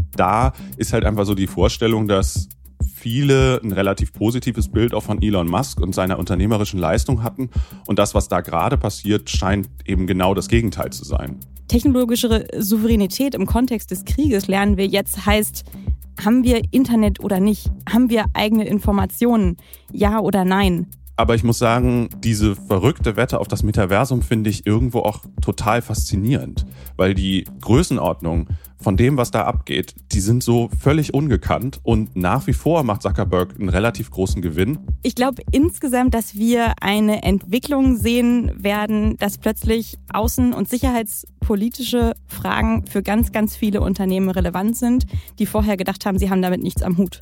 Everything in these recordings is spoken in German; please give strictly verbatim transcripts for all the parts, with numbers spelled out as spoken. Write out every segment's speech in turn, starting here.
da ist halt einfach so die Vorstellung, dass viele ein relativ positives Bild auch von Elon Musk und seiner unternehmerischen Leistung hatten. Und das, was da gerade passiert, scheint eben genau das Gegenteil zu sein. Technologische Souveränität im Kontext des Krieges, lernen wir jetzt, heißt, haben wir Internet oder nicht? Haben wir eigene Informationen? Ja oder nein? Aber ich muss sagen, diese verrückte Wette auf das Metaversum finde ich irgendwo auch total faszinierend, weil die Größenordnung von dem, was da abgeht, die sind so völlig ungekannt und nach wie vor macht Zuckerberg einen relativ großen Gewinn. Ich glaube insgesamt, dass wir eine Entwicklung sehen werden, dass plötzlich außen- und sicherheitspolitische Fragen für ganz, ganz viele Unternehmen relevant sind, die vorher gedacht haben, sie haben damit nichts am Hut.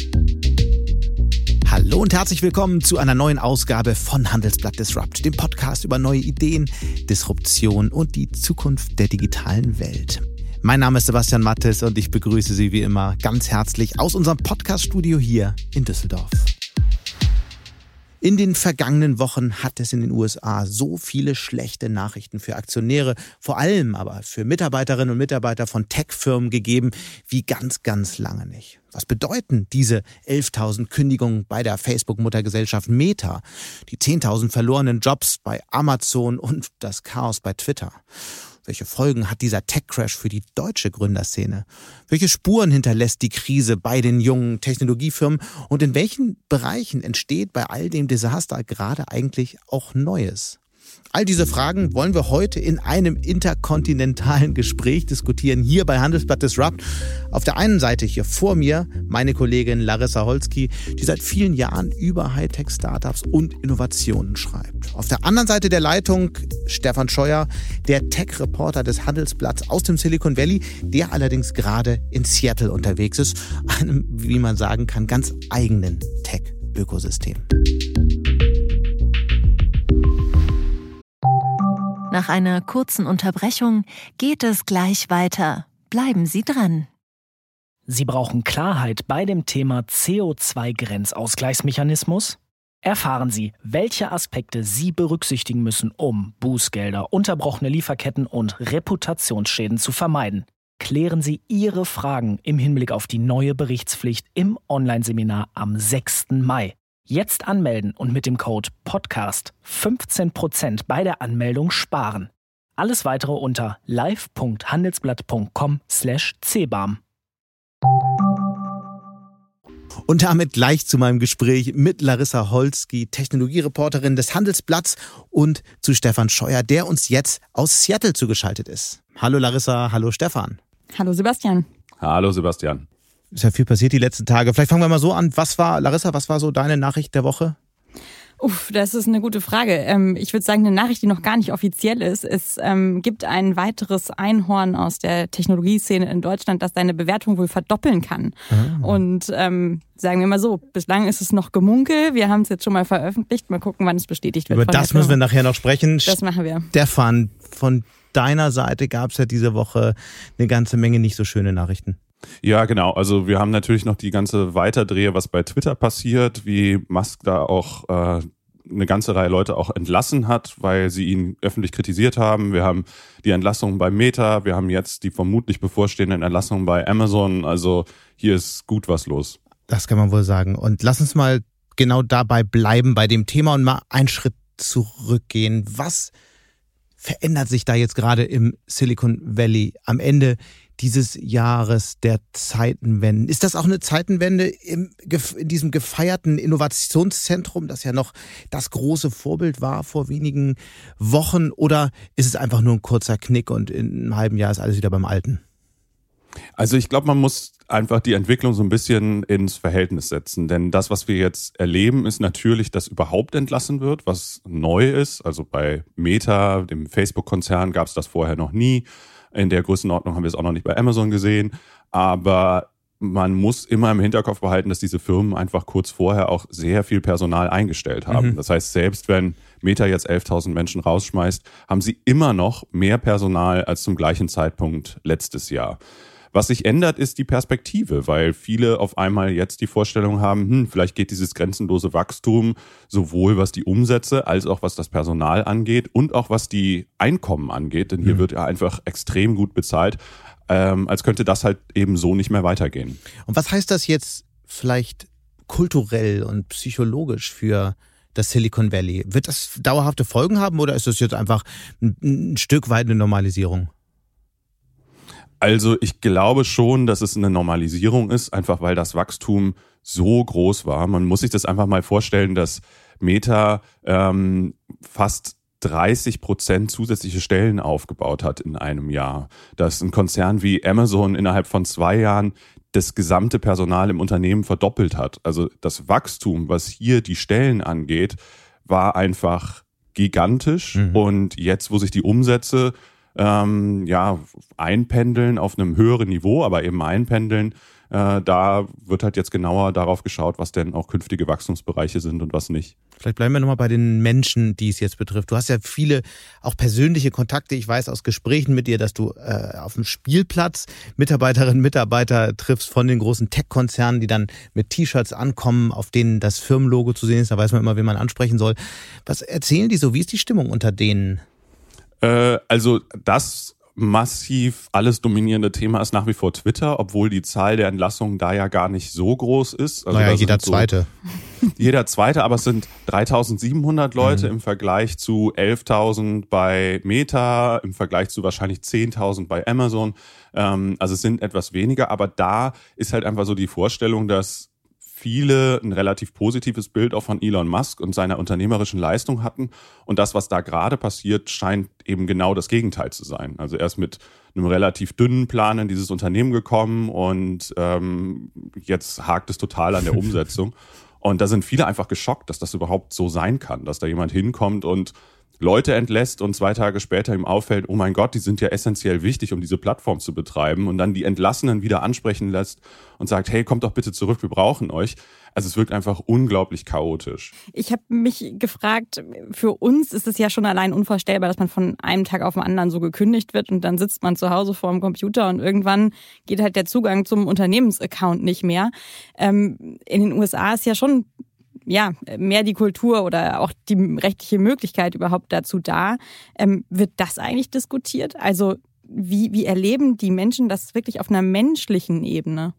Hallo und herzlich willkommen zu einer neuen Ausgabe von Handelsblatt Disrupt, dem Podcast über neue Ideen, Disruption und die Zukunft der digitalen Welt. Mein Name ist Sebastian Mattes und ich begrüße Sie wie immer ganz herzlich aus unserem Podcast-Studio hier in Düsseldorf. In den vergangenen Wochen hat es in den U S A so viele schlechte Nachrichten für Aktionäre, vor allem aber für Mitarbeiterinnen und Mitarbeiter von Tech-Firmen gegeben, wie ganz, ganz lange nicht. Was bedeuten diese elftausend Kündigungen bei der Facebook-Muttergesellschaft Meta, die zehntausend verlorenen Jobs bei Amazon und das Chaos bei Twitter? Welche Folgen hat dieser Tech-Crash für die deutsche Gründerszene? Welche Spuren hinterlässt die Krise bei den jungen Technologiefirmen? Und in welchen Bereichen entsteht bei all dem Desaster gerade eigentlich auch Neues? All diese Fragen wollen wir heute in einem interkontinentalen Gespräch diskutieren, hier bei Handelsblatt Disrupt. Auf der einen Seite hier vor mir meine Kollegin Larissa Holzki, die seit vielen Jahren über Hightech-Startups und Innovationen schreibt. Auf der anderen Seite der Leitung Stefan Scheuer, der Tech-Reporter des Handelsblatts aus dem Silicon Valley, der allerdings gerade in Seattle unterwegs ist, einem, wie man sagen kann, ganz eigenen Tech-Ökosystem. Nach einer kurzen Unterbrechung geht es gleich weiter. Bleiben Sie dran. Sie brauchen Klarheit bei dem Thema C O zwei Grenzausgleichsmechanismus? Erfahren Sie, welche Aspekte Sie berücksichtigen müssen, um Bußgelder, unterbrochene Lieferketten und Reputationsschäden zu vermeiden. Klären Sie Ihre Fragen im Hinblick auf die neue Berichtspflicht im Online-Seminar am sechsten Mai. Jetzt anmelden und mit dem Code Podcast fünfzehn Prozent bei der Anmeldung sparen. Alles weitere unter live.handelsblatt.com slash cbam. Und damit gleich zu meinem Gespräch mit Larissa Holzki, Technologiereporterin des Handelsblatts, und zu Stefan Scheuer, der uns jetzt aus Seattle zugeschaltet ist. Hallo Larissa, hallo Stefan. Hallo Sebastian. Hallo Sebastian. Ist ja viel passiert die letzten Tage. Vielleicht fangen wir mal so an. Was war, Larissa, was war so deine Nachricht der Woche? Uff, das ist eine gute Frage. Ähm, ich würde sagen, eine Nachricht, die noch gar nicht offiziell ist. Es ähm, gibt ein weiteres Einhorn aus der Technologieszene in Deutschland, das seine Bewertung wohl verdoppeln kann. Ah. Und ähm, sagen wir mal so, bislang ist es noch Gemunkel. Wir haben es jetzt schon mal veröffentlicht. Mal gucken, wann es bestätigt wird. Über das müssen wir nachher noch sprechen. Das machen wir. Stefan, von deiner Seite gab es ja diese Woche eine ganze Menge nicht so schöne Nachrichten. Ja, genau. Also wir haben natürlich noch die ganze Weiterdrehe, was bei Twitter passiert, wie Musk da auch äh, eine ganze Reihe Leute auch entlassen hat, weil sie ihn öffentlich kritisiert haben. Wir haben die Entlassungen bei Meta, wir haben jetzt die vermutlich bevorstehenden Entlassungen bei Amazon. Also hier ist gut was los. Das kann man wohl sagen. Und lass uns mal genau dabei bleiben bei dem Thema und mal einen Schritt zurückgehen. Was verändert sich da jetzt gerade im Silicon Valley am Ende dieses Jahres der Zeitenwenden? Ist das auch eine Zeitenwende im, in diesem gefeierten Innovationszentrum, das ja noch das große Vorbild war vor wenigen Wochen? Oder ist es einfach nur ein kurzer Knick und in einem halben Jahr ist alles wieder beim Alten? Also ich glaube, man muss einfach die Entwicklung so ein bisschen ins Verhältnis setzen. Denn das, was wir jetzt erleben, ist natürlich, dass überhaupt entlassen wird, was neu ist. Also bei Meta, dem Facebook-Konzern, gab es das vorher noch nie. In der Größenordnung haben wir es auch noch nicht bei Amazon gesehen. Aber man muss immer im Hinterkopf behalten, dass diese Firmen einfach kurz vorher auch sehr viel Personal eingestellt haben. Mhm. Das heißt, selbst wenn Meta jetzt elftausend Menschen rausschmeißt, haben sie immer noch mehr Personal als zum gleichen Zeitpunkt letztes Jahr. Was sich ändert, ist die Perspektive, weil viele auf einmal jetzt die Vorstellung haben, hm, vielleicht geht dieses grenzenlose Wachstum sowohl was die Umsätze als auch was das Personal angeht und auch was die Einkommen angeht, denn hier mhm. wird ja einfach extrem gut bezahlt, ähm, als könnte das halt eben so nicht mehr weitergehen. Und was heißt das jetzt vielleicht kulturell und psychologisch für das Silicon Valley? Wird das dauerhafte Folgen haben oder ist das jetzt einfach ein, ein Stück weit eine Normalisierung? Also ich glaube schon, dass es eine Normalisierung ist, einfach weil das Wachstum so groß war. Man muss sich das einfach mal vorstellen, dass Meta ähm, fast dreißig Prozent zusätzliche Stellen aufgebaut hat in einem Jahr. Dass ein Konzern wie Amazon innerhalb von zwei Jahren das gesamte Personal im Unternehmen verdoppelt hat. Also das Wachstum, was hier die Stellen angeht, war einfach gigantisch. Mhm. Und jetzt, wo sich die Umsätze ähm, ja einpendeln auf einem höheren Niveau, aber eben einpendeln, äh, da wird halt jetzt genauer darauf geschaut, was denn auch künftige Wachstumsbereiche sind und was nicht. Vielleicht bleiben wir nochmal bei den Menschen, die es jetzt betrifft. Du hast ja viele auch persönliche Kontakte. Ich weiß aus Gesprächen mit dir, dass du äh, auf dem Spielplatz Mitarbeiterinnen und Mitarbeiter triffst von den großen Tech-Konzernen, die dann mit T-Shirts ankommen, auf denen das Firmenlogo zu sehen ist. Da weiß man immer, wen man ansprechen soll. Was erzählen die so? Wie ist die Stimmung unter denen? Äh, also das massiv alles dominierende Thema ist nach wie vor Twitter, obwohl die Zahl der Entlassungen da ja gar nicht so groß ist. Also naja, jeder so, Zweite. Jeder Zweite, aber es sind dreitausendsiebenhundert Leute mhm. im Vergleich zu elftausend bei Meta, im Vergleich zu wahrscheinlich zehntausend bei Amazon. Ähm, also es sind etwas weniger, aber da ist halt einfach so die Vorstellung, dass viele ein relativ positives Bild auch von Elon Musk und seiner unternehmerischen Leistung hatten. Und das, was da gerade passiert, scheint eben genau das Gegenteil zu sein. Also er ist mit einem relativ dünnen Plan in dieses Unternehmen gekommen und ähm, jetzt hakt es total an der Umsetzung. Und da sind viele einfach geschockt, dass das überhaupt so sein kann, dass da jemand hinkommt und Leute entlässt und zwei Tage später ihm auffällt, oh mein Gott, die sind ja essentiell wichtig, um diese Plattform zu betreiben, und dann die Entlassenen wieder ansprechen lässt und sagt, hey, kommt doch bitte zurück, wir brauchen euch. Also es wirkt einfach unglaublich chaotisch. Ich habe mich gefragt, für uns ist es ja schon allein unvorstellbar, dass man von einem Tag auf den anderen so gekündigt wird und dann sitzt man zu Hause vor dem Computer und irgendwann geht halt der Zugang zum Unternehmensaccount nicht mehr. Ähm, in den U S A ist ja schon ja, mehr die Kultur oder auch die rechtliche Möglichkeit überhaupt dazu da. Ähm, wird das eigentlich diskutiert? Also wie, wie erleben die Menschen das wirklich auf einer menschlichen Ebene?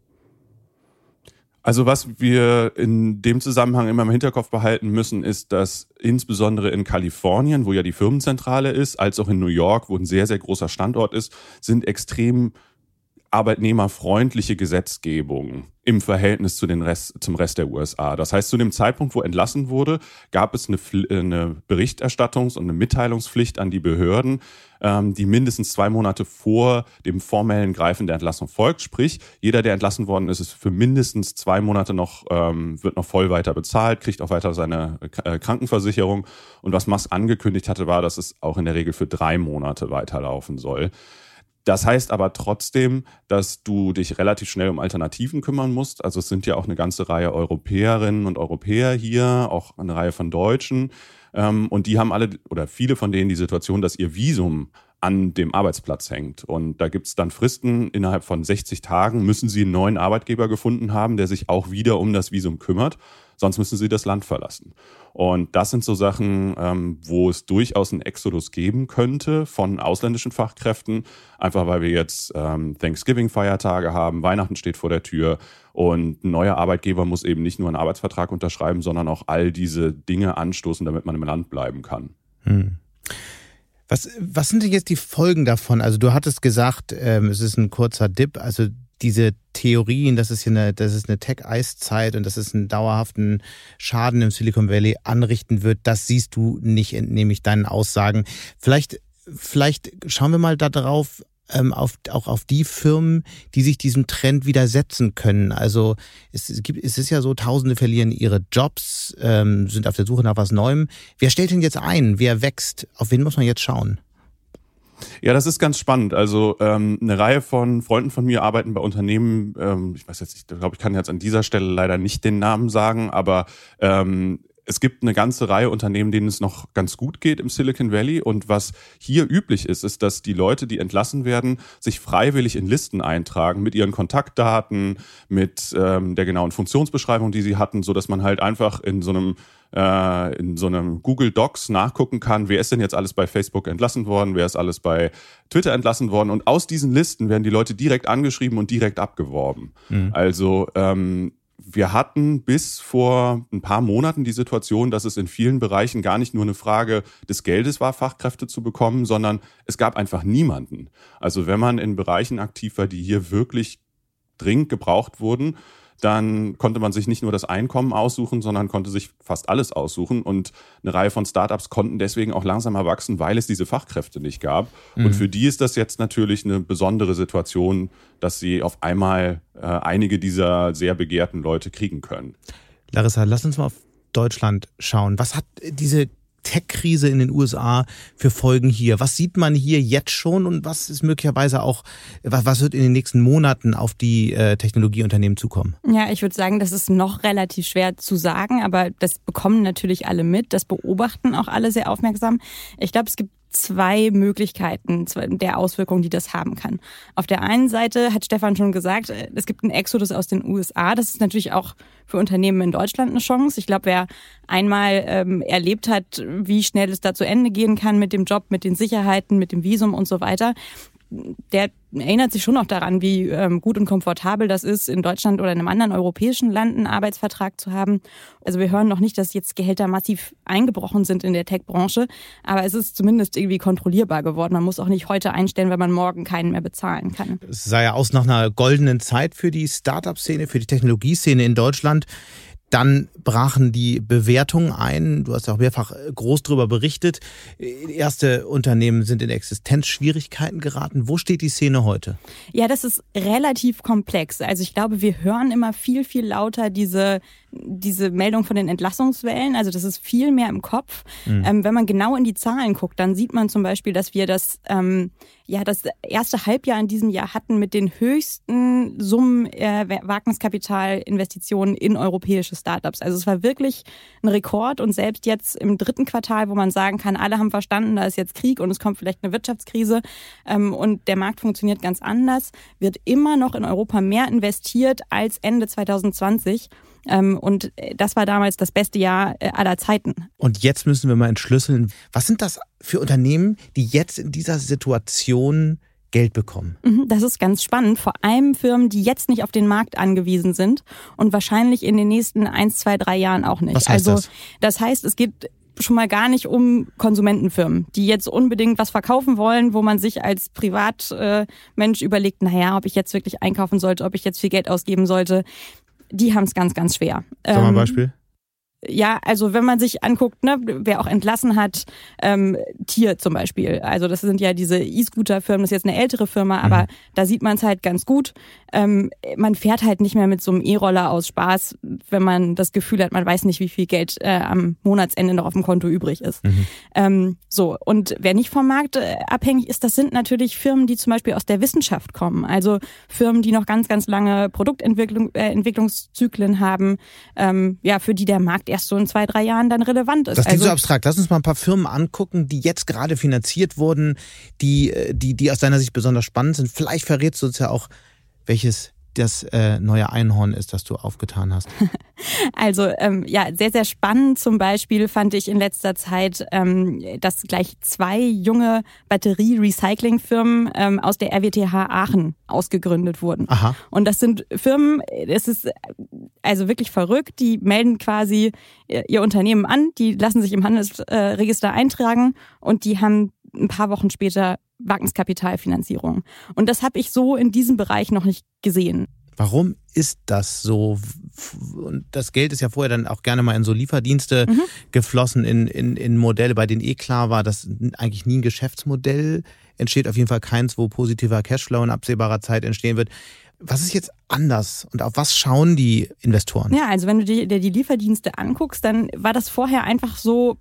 Also was wir in dem Zusammenhang immer im Hinterkopf behalten müssen, ist, dass insbesondere in Kalifornien, wo ja die Firmenzentrale ist, als auch in New York, wo ein sehr, sehr großer Standort ist, sind extrem arbeitnehmerfreundliche Gesetzgebung im Verhältnis zu den Rest, zum Rest der U S A. Das heißt, zu dem Zeitpunkt, wo entlassen wurde, gab es eine, eine Berichterstattungs- und eine Mitteilungspflicht an die Behörden, ähm, die mindestens zwei Monate vor dem formellen Greifen der Entlassung folgt. Sprich, jeder, der entlassen worden ist, ist für mindestens zwei Monate noch, ähm, wird noch voll weiter bezahlt, kriegt auch weiter seine äh, Krankenversicherung. Und was Musk angekündigt hatte, war, dass es auch in der Regel für drei Monate weiterlaufen soll. Das heißt aber trotzdem, dass du dich relativ schnell um Alternativen kümmern musst. Also es sind ja auch eine ganze Reihe Europäerinnen und Europäer hier, auch eine Reihe von Deutschen. Und die haben alle oder viele von denen die Situation, dass ihr Visum an dem Arbeitsplatz hängt. Und da gibt's dann Fristen, innerhalb von sechzig Tagen müssen sie einen neuen Arbeitgeber gefunden haben, der sich auch wieder um das Visum kümmert. Sonst müssen sie das Land verlassen. Und das sind so Sachen, ähm, wo es durchaus einen Exodus geben könnte von ausländischen Fachkräften. Einfach weil wir jetzt ähm, Thanksgiving-Feiertage haben, Weihnachten steht vor der Tür und ein neuer Arbeitgeber muss eben nicht nur einen Arbeitsvertrag unterschreiben, sondern auch all diese Dinge anstoßen, damit man im Land bleiben kann. Hm. Was, was sind denn jetzt die Folgen davon? Also du hattest gesagt, ähm, es ist ein kurzer Dip, also diese Theorien, dass es hier eine, dass es eine Tech-Eiszeit und dass es einen dauerhaften Schaden im Silicon Valley anrichten wird, das siehst du nicht, entnehme ich deinen Aussagen. Vielleicht, vielleicht schauen wir mal da drauf, ähm, auf, auch auf die Firmen, die sich diesem Trend widersetzen können. Also es, gibt, es ist ja so, Tausende verlieren ihre Jobs, ähm, sind auf der Suche nach was Neuem. Wer stellt denn jetzt ein? Wer wächst? Auf wen muss man jetzt schauen? Ja, das ist ganz spannend. Also ähm, eine Reihe von Freunden von mir arbeiten bei Unternehmen, ähm, ich weiß jetzt, ich glaube, ich kann jetzt an dieser Stelle leider nicht den Namen sagen, aber ähm, es gibt eine ganze Reihe Unternehmen, denen es noch ganz gut geht im Silicon Valley. Und was hier üblich ist, ist, dass die Leute, die entlassen werden, sich freiwillig in Listen eintragen mit ihren Kontaktdaten, mit ähm, der genauen Funktionsbeschreibung, die sie hatten, so dass man halt einfach in so einem äh, in so einem Google Docs nachgucken kann, wer ist denn jetzt alles bei Facebook entlassen worden, wer ist alles bei Twitter entlassen worden. Und aus diesen Listen werden die Leute direkt angeschrieben und direkt abgeworben. Mhm. Also ähm, wir hatten bis vor ein paar Monaten die Situation, dass es in vielen Bereichen gar nicht nur eine Frage des Geldes war, Fachkräfte zu bekommen, sondern es gab einfach niemanden. Also wenn man in Bereichen aktiv war, die hier wirklich dringend gebraucht wurden, dann konnte man sich nicht nur das Einkommen aussuchen, sondern konnte sich fast alles aussuchen. Und eine Reihe von Startups konnten deswegen auch langsamer wachsen, weil es diese Fachkräfte nicht gab. Mhm. Und für die ist das jetzt natürlich eine besondere Situation, dass sie auf einmal äh, einige dieser sehr begehrten Leute kriegen können. Larissa, lass uns mal auf Deutschland schauen. Was hat diese Tech-Krise in den U S A für Folgen hier? Was sieht man hier jetzt schon und was ist möglicherweise auch, was, was wird in den nächsten Monaten auf die äh, Technologieunternehmen zukommen? Ja, ich würde sagen, das ist noch relativ schwer zu sagen, aber das bekommen natürlich alle mit, das beobachten auch alle sehr aufmerksam. Ich glaube, es gibt zwei Möglichkeiten der Auswirkungen, die das haben kann. Auf der einen Seite hat Stefan schon gesagt, es gibt einen Exodus aus den U S A. Das ist natürlich auch für Unternehmen in Deutschland eine Chance. Ich glaube, wer einmal ähm, erlebt hat, wie schnell es da zu Ende gehen kann mit dem Job, mit den Sicherheiten, mit dem Visum und so weiter, der erinnert sich schon noch daran, wie ähm, gut und komfortabel das ist, in Deutschland oder in einem anderen europäischen Land einen Arbeitsvertrag zu haben. Also wir hören noch nicht, dass jetzt Gehälter massiv eingebrochen sind in der Tech-Branche, aber es ist zumindest irgendwie kontrollierbar geworden. Man muss auch nicht heute einstellen, weil man morgen keinen mehr bezahlen kann. Es sah ja aus nach einer goldenen Zeit für die Start-up-Szene, für die Technologieszene in Deutschland. Dann brachen die Bewertungen ein. Du hast ja auch mehrfach groß darüber berichtet. Erste Unternehmen sind in Existenzschwierigkeiten geraten. Wo steht die Szene heute? Ja, das ist relativ komplex. Also ich glaube, wir hören immer viel, viel lauter diese, diese Meldung von den Entlassungswellen. Also das ist viel mehr im Kopf. Mhm. Ähm, wenn man genau in die Zahlen guckt, dann sieht man zum Beispiel, dass wir das, ähm, ja, das erste Halbjahr in diesem Jahr hatten mit den höchsten Summen äh, Wagniskapitalinvestitionen in europäische Startups. Also es war wirklich ein Rekord und selbst jetzt im dritten Quartal, wo man sagen kann, alle haben verstanden, da ist jetzt Krieg und es kommt vielleicht eine Wirtschaftskrise ähm, und der Markt funktioniert ganz anders, wird immer noch in Europa mehr investiert als Ende zwanzig zwanzig. Ähm, und das war damals das beste Jahr äh, aller Zeiten. Und jetzt müssen wir mal entschlüsseln, was sind das für Unternehmen, die jetzt in dieser Situation Geld bekommen? Das ist ganz spannend. Vor allem Firmen, die jetzt nicht auf den Markt angewiesen sind und wahrscheinlich in den nächsten eins, zwei, drei Jahren auch nicht. Was heißt also das? Das heißt, es geht schon mal gar nicht um Konsumentenfirmen, die jetzt unbedingt was verkaufen wollen, wo man sich als Privatmensch äh, überlegt, naja, ob ich jetzt wirklich einkaufen sollte, ob ich jetzt viel Geld ausgeben sollte. Die haben es ganz, ganz schwer. Sag mal ein Beispiel. Ja, also wenn man sich anguckt, ne, wer auch entlassen hat, ähm, Tier zum Beispiel. Also das sind ja diese E-Scooter-Firmen, das ist jetzt eine ältere Firma, aber mhm. da sieht man es halt ganz gut. Ähm, man fährt halt nicht mehr mit so einem E-Roller aus Spaß, wenn man das Gefühl hat, man weiß nicht, wie viel Geld äh, am Monatsende noch auf dem Konto übrig ist. Mhm. Ähm, so, und wer nicht vom Markt äh, abhängig ist, das sind natürlich Firmen, die zum Beispiel aus der Wissenschaft kommen. Also Firmen, die noch ganz, ganz lange Produktentwicklung, äh, Entwicklungszyklen haben, ähm, ja, für die der Markt erst so in zwei, drei Jahren dann relevant ist. Das klingt also, so abstrakt. Lass uns mal ein paar Firmen angucken, die jetzt gerade finanziert wurden, die, die, die aus deiner Sicht besonders spannend sind. Vielleicht verrätst du uns ja auch, welches das äh, neue Einhorn ist, das du aufgetan hast. Also ähm, ja, sehr, sehr spannend zum Beispiel fand ich in letzter Zeit, ähm, dass gleich zwei junge Batterie-Recycling-Firmen ähm, aus der R W T H Aachen ausgegründet wurden. Aha. Und das sind Firmen, es ist also wirklich verrückt, die melden quasi ihr Unternehmen an, die lassen sich im Handelsregister eintragen und die haben ein paar Wochen später Wagniskapitalfinanzierung. Und das habe ich so in diesem Bereich noch nicht gesehen. Warum ist das so? Und das Geld ist ja vorher dann auch gerne mal in so Lieferdienste mhm. geflossen, in, in, in Modelle, bei denen eh klar war, dass eigentlich nie ein Geschäftsmodell entsteht. Auf jeden Fall keins, wo positiver Cashflow in absehbarer Zeit entstehen wird. Was ist jetzt anders und auf was schauen die Investoren? Ja, also wenn du dir die Lieferdienste anguckst, dann war das vorher einfach so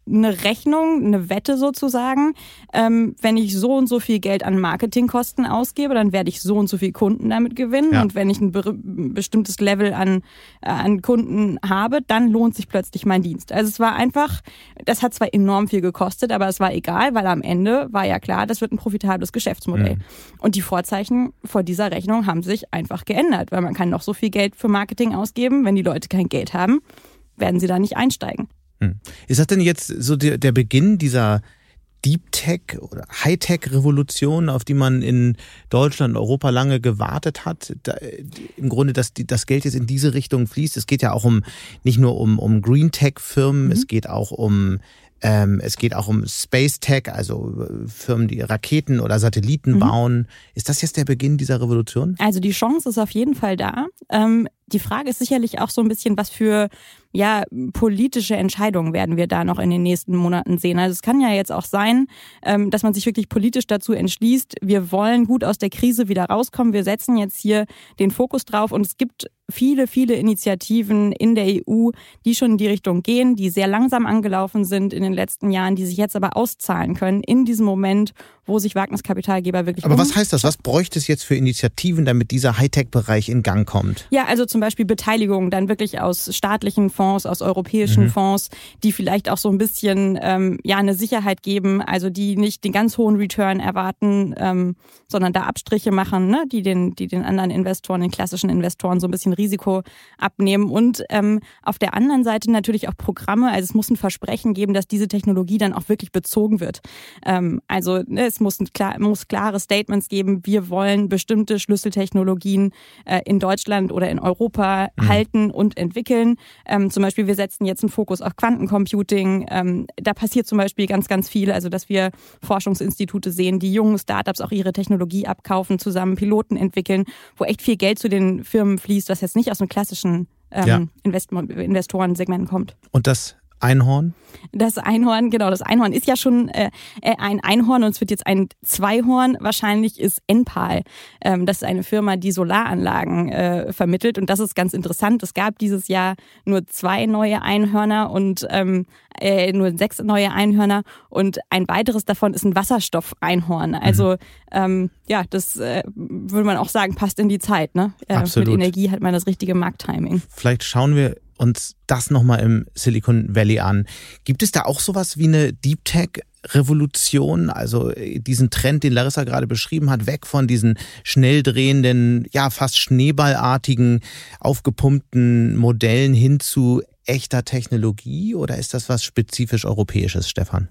eine Rechnung, eine Wette sozusagen. Ähm, wenn ich so und so viel Geld an Marketingkosten ausgebe, dann werde ich so und so viel Kunden damit gewinnen. Ja. Und wenn ich ein be- bestimmtes Level an, äh, an Kunden habe, dann lohnt sich plötzlich mein Dienst. Also es war einfach, das hat zwar enorm viel gekostet, aber es war egal, weil am Ende war ja klar, das wird ein profitables Geschäftsmodell. Mhm. Und die Vorzeichen vor dieser Rechnung haben sich einfach geändert, weil man kann noch so viel Geld für Marketing ausgeben, wenn die Leute kein Geld haben, werden sie da nicht einsteigen. Ist das denn jetzt so der, der Beginn dieser Deep Tech oder Hightech-Revolution, auf die man in Deutschland und Europa lange gewartet hat? Da, im Grunde, dass die, das Geld jetzt in diese Richtung fließt. Es geht ja auch um nicht nur um, um Green Tech-Firmen, mhm. es geht auch um ähm, es geht auch um Space Tech, also Firmen, die Raketen oder Satelliten mhm. bauen. Ist das jetzt der Beginn dieser Revolution? Also die Chance ist auf jeden Fall da. Ähm, die Frage ist sicherlich auch so ein bisschen, was für ja, politische Entscheidungen werden wir da noch in den nächsten Monaten sehen. Also es kann ja jetzt auch sein, dass man sich wirklich politisch dazu entschließt, wir wollen gut aus der Krise wieder rauskommen, wir setzen jetzt hier den Fokus drauf und es gibt viele, viele Initiativen in der E U, die schon in die Richtung gehen, die sehr langsam angelaufen sind in den letzten Jahren, die sich jetzt aber auszahlen können in diesem Moment, wo sich Wagniskapitalgeber wirklich... Aber um- was heißt das? Was bräuchte es jetzt für Initiativen, damit dieser Hightech-Bereich in Gang kommt? Ja, also zum Beispiel Beteiligung dann wirklich aus staatlichen Fonds, aus europäischen mhm. Fonds, die vielleicht auch so ein bisschen ähm, ja eine Sicherheit geben, also die nicht den ganz hohen Return erwarten, ähm, sondern da Abstriche machen, ne, die den die den anderen Investoren, den klassischen Investoren so ein bisschen Risiko abnehmen und ähm, auf der anderen Seite natürlich auch Programme, also es muss ein Versprechen geben, dass diese Technologie dann auch wirklich bezogen wird. Ähm, also ne, es muss, ein klar, muss klare Statements geben, wir wollen bestimmte Schlüsseltechnologien äh, in Deutschland oder in Europa mhm. halten und entwickeln. Ähm, zum Beispiel, wir setzen jetzt einen Fokus auf Quantencomputing. Ähm, da passiert zum Beispiel ganz, ganz viel. Also, dass wir Forschungsinstitute sehen, die jungen Startups auch ihre Technologie abkaufen, zusammen Piloten entwickeln, wo echt viel Geld zu den Firmen fließt, was jetzt nicht aus dem klassischen ähm, ja. Invest- Investorensegment kommt. Und das Einhorn? Das Einhorn, genau, das Einhorn ist ja schon äh, ein Einhorn und es wird jetzt ein Zweihorn. Wahrscheinlich ist Enpal. Ähm, das ist eine Firma, die Solaranlagen äh, vermittelt und das ist ganz interessant. Es gab dieses Jahr nur zwei neue Einhörner und ähm, äh, nur sechs neue Einhörner und ein weiteres davon ist ein Wasserstoff-Einhorn. Also mhm. ähm, ja, das äh, würde man auch sagen, passt in die Zeit. Ne? Äh, Absolut. Mit Energie hat man das richtige Markttiming. Vielleicht schauen wir uns das nochmal im Silicon Valley an. Gibt es da auch sowas wie eine Deep Tech Revolution, also diesen Trend, den Larissa gerade beschrieben hat, weg von diesen schnell drehenden, ja fast schneeballartigen, aufgepumpten Modellen hin zu echter Technologie? Oder ist das was spezifisch Europäisches, Stefan?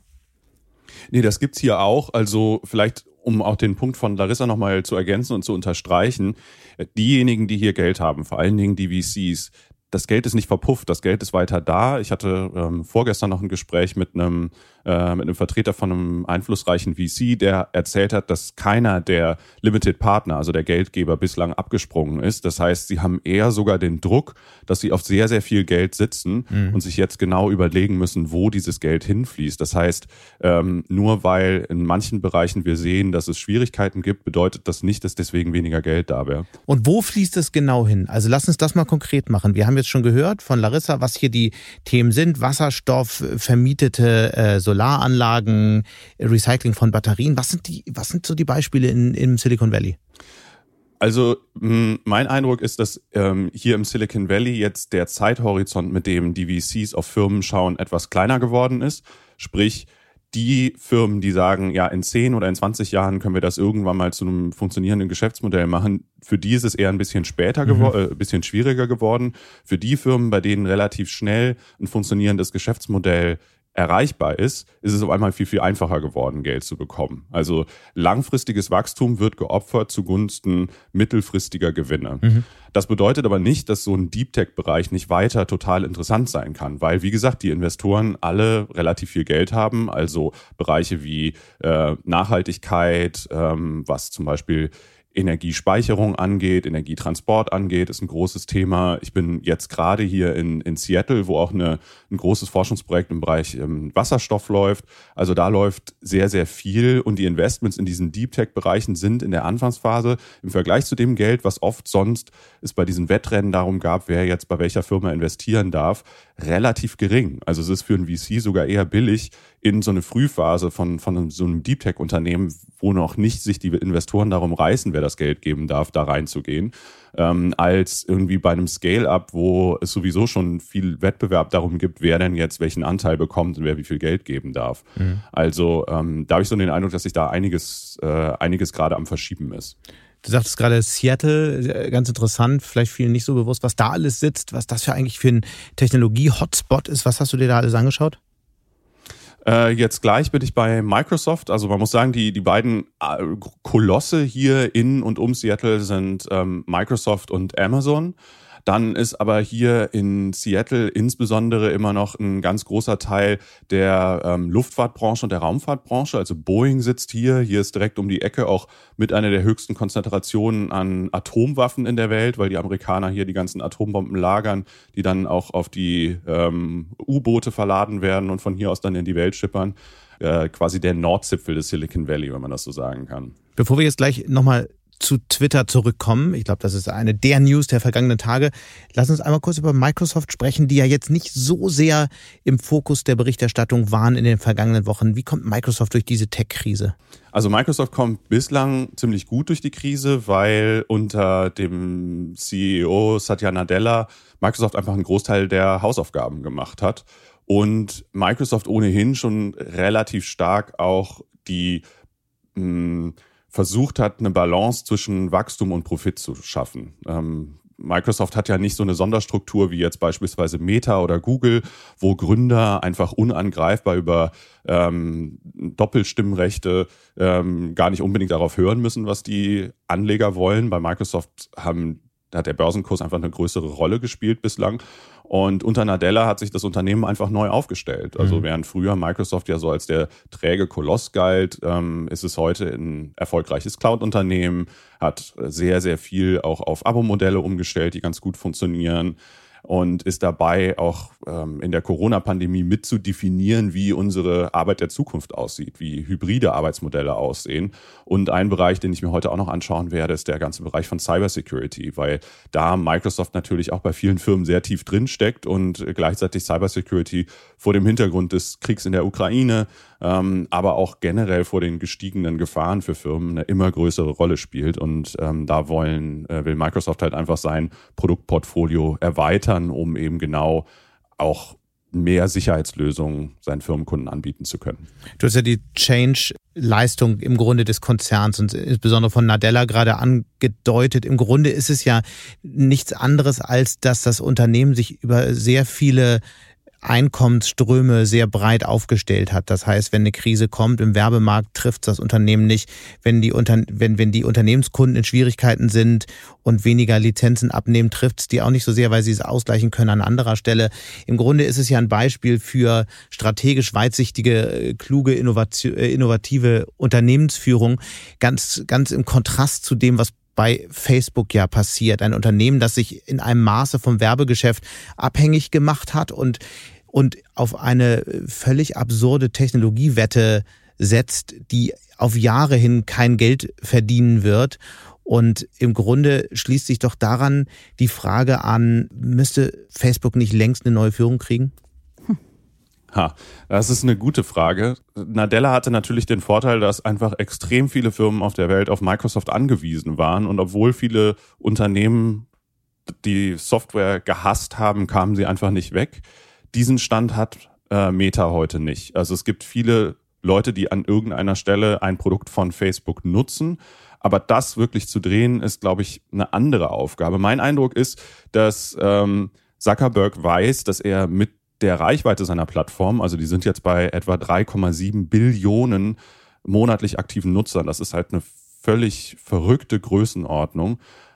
Nee, das gibt's hier auch. Also vielleicht, um auch den Punkt von Larissa nochmal zu ergänzen und zu unterstreichen, diejenigen, die hier Geld haben, vor allen Dingen die V Cs, das Geld ist nicht verpufft, das Geld ist weiter da. Ich hatte ähm, vorgestern noch ein Gespräch mit einem äh, mit einem Vertreter von einem einflussreichen V C, der erzählt hat, dass keiner der Limited Partner, also der Geldgeber, bislang abgesprungen ist. Das heißt, sie haben eher sogar den Druck, dass sie auf sehr, sehr viel Geld sitzen mhm. und sich jetzt genau überlegen müssen, wo dieses Geld hinfließt. Das heißt, ähm, nur weil in manchen Bereichen wir sehen, dass es Schwierigkeiten gibt, bedeutet das nicht, dass deswegen weniger Geld da wäre. Und wo fließt es genau hin? Also lass uns das mal konkret machen. Wir haben jetzt schon gehört von Larissa, was hier die Themen sind. Wasserstoff, vermietete äh, Solaranlagen, Recycling von Batterien. Was sind die, was sind so die Beispiele in, im Silicon Valley? Also mein Eindruck ist, dass ähm, hier im Silicon Valley jetzt der Zeithorizont, mit dem die V Cs auf Firmen schauen, etwas kleiner geworden ist. Sprich, die Firmen, die sagen, ja, in zehn oder in zwanzig Jahren können wir das irgendwann mal zu einem funktionierenden Geschäftsmodell machen, für die ist es eher ein bisschen später geworden, mhm. äh, ein bisschen schwieriger geworden. Für die Firmen, bei denen relativ schnell ein funktionierendes Geschäftsmodell erreichbar ist, ist es auf einmal viel, viel einfacher geworden, Geld zu bekommen. Also langfristiges Wachstum wird geopfert zugunsten mittelfristiger Gewinne. Mhm. Das bedeutet aber nicht, dass so ein Deep-Tech-Bereich nicht weiter total interessant sein kann, weil, wie gesagt, die Investoren alle relativ viel Geld haben, also Bereiche wie äh, Nachhaltigkeit, ähm, was zum Beispiel Energiespeicherung angeht, Energietransport angeht, ist ein großes Thema. Ich bin jetzt gerade hier in, in Seattle, wo auch eine, ein großes Forschungsprojekt im Bereich ähm, Wasserstoff läuft. Also da läuft sehr, sehr viel und die Investments in diesen Deep-Tech-Bereichen sind in der Anfangsphase im Vergleich zu dem Geld, was oft sonst es bei diesen Wettrennen darum gab, wer jetzt bei welcher Firma investieren darf, relativ gering. Also es ist für einen V C sogar eher billig, in so eine Frühphase von, von so einem Deep-Tech-Unternehmen, wo noch nicht sich die Investoren darum reißen, wer das Geld geben darf, da reinzugehen, ähm, als irgendwie bei einem Scale-Up, wo es sowieso schon viel Wettbewerb darum gibt, wer denn jetzt welchen Anteil bekommt und wer wie viel Geld geben darf. Mhm. Also ähm, da habe ich so den Eindruck, dass sich da einiges, äh, einiges gerade am Verschieben ist. Du sagtest gerade Seattle, ganz interessant, vielleicht vielen nicht so bewusst, was da alles sitzt, was das für eigentlich für ein Technologie-Hotspot ist. Was hast du dir da alles angeschaut? Äh, jetzt gleich bin ich bei Microsoft. Also man muss sagen, die die beiden Kolosse hier in und um Seattle sind ähm, Microsoft und Amazon. Dann ist aber hier in Seattle insbesondere immer noch ein ganz großer Teil der ähm, Luftfahrtbranche und der Raumfahrtbranche. Also Boeing sitzt hier. Hier ist direkt um die Ecke auch mit einer der höchsten Konzentrationen an Atomwaffen in der Welt, weil die Amerikaner hier die ganzen Atombomben lagern, die dann auch auf die ähm, U-Boote verladen werden und von hier aus dann in die Welt schippern. Äh, quasi der Nordzipfel des Silicon Valley, wenn man das so sagen kann. Bevor wir jetzt gleich nochmal zu Twitter zurückkommen. Ich glaube, das ist eine der News der vergangenen Tage. Lass uns einmal kurz über Microsoft sprechen, die ja jetzt nicht so sehr im Fokus der Berichterstattung waren in den vergangenen Wochen. Wie kommt Microsoft durch diese Tech-Krise? Also Microsoft kommt bislang ziemlich gut durch die Krise, weil unter dem C E O Satya Nadella Microsoft einfach einen Großteil der Hausaufgaben gemacht hat und Microsoft ohnehin schon relativ stark auch die mh, versucht hat, eine Balance zwischen Wachstum und Profit zu schaffen. Ähm, Microsoft hat ja nicht so eine Sonderstruktur wie jetzt beispielsweise Meta oder Google, wo Gründer einfach unangreifbar über ähm, Doppelstimmrechte ähm, gar nicht unbedingt darauf hören müssen, was die Anleger wollen. Bei Microsoft haben, hat der Börsenkurs einfach eine größere Rolle gespielt bislang. Und unter Nadella hat sich das Unternehmen einfach neu aufgestellt. Also mhm. während früher Microsoft ja so als der träge Koloss galt, ähm, ist es heute ein erfolgreiches Cloud-Unternehmen, hat sehr, sehr viel auch auf Abo-Modelle umgestellt, die ganz gut funktionieren und ist dabei auch ähm, in der Corona-Pandemie mit zu definieren, wie unsere Arbeit der Zukunft aussieht, wie hybride Arbeitsmodelle aussehen. Und ein Bereich, den ich mir heute auch noch anschauen werde, ist der ganze Bereich von Cybersecurity, weil da Microsoft natürlich auch bei vielen Firmen sehr tief drin steckt und gleichzeitig Cybersecurity vor dem Hintergrund des Kriegs in der Ukraine, ähm, aber auch generell vor den gestiegenen Gefahren für Firmen eine immer größere Rolle spielt. Und ähm, da wollen, äh, will Microsoft halt einfach sein Produktportfolio erweitern, um eben genau auch mehr Sicherheitslösungen seinen Firmenkunden anbieten zu können. Du hast ja die Change-Leistung im Grunde des Konzerns und insbesondere von Nadella gerade angedeutet. Im Grunde ist es ja nichts anderes, als dass das Unternehmen sich über sehr viele Einkommensströme sehr breit aufgestellt hat. Das heißt, wenn eine Krise kommt im Werbemarkt, trifft das Unternehmen nicht. Wenn die, Unter- wenn, wenn die Unternehmenskunden in Schwierigkeiten sind und weniger Lizenzen abnehmen, trifft es die auch nicht so sehr, weil sie es ausgleichen können an anderer Stelle. Im Grunde ist es ja ein Beispiel für strategisch weitsichtige, kluge, innovative Unternehmensführung. Ganz, ganz im Kontrast zu dem, was bei Facebook ja passiert. Ein Unternehmen, das sich in einem Maße vom Werbegeschäft abhängig gemacht hat und, und auf eine völlig absurde Technologiewette setzt, die auf Jahre hin kein Geld verdienen wird. Und im Grunde schließt sich doch daran die Frage an, müsste Facebook nicht längst eine neue Führung kriegen? Ha, das ist eine gute Frage. Nadella hatte natürlich den Vorteil, dass einfach extrem viele Firmen auf der Welt auf Microsoft angewiesen waren. Und obwohl viele Unternehmen die Software gehasst haben, kamen sie einfach nicht weg. Diesen Stand hat äh, Meta heute nicht. Also es gibt viele Leute, die an irgendeiner Stelle ein Produkt von Facebook nutzen. Aber das wirklich zu drehen, ist, glaube ich, eine andere Aufgabe. Mein Eindruck ist, dass ähm, Zuckerberg weiß, dass er mit der Reichweite seiner Plattform, also die sind jetzt bei etwa drei Komma sieben Billionen monatlich aktiven Nutzern. Das ist halt eine völlig verrückte Größenordnung.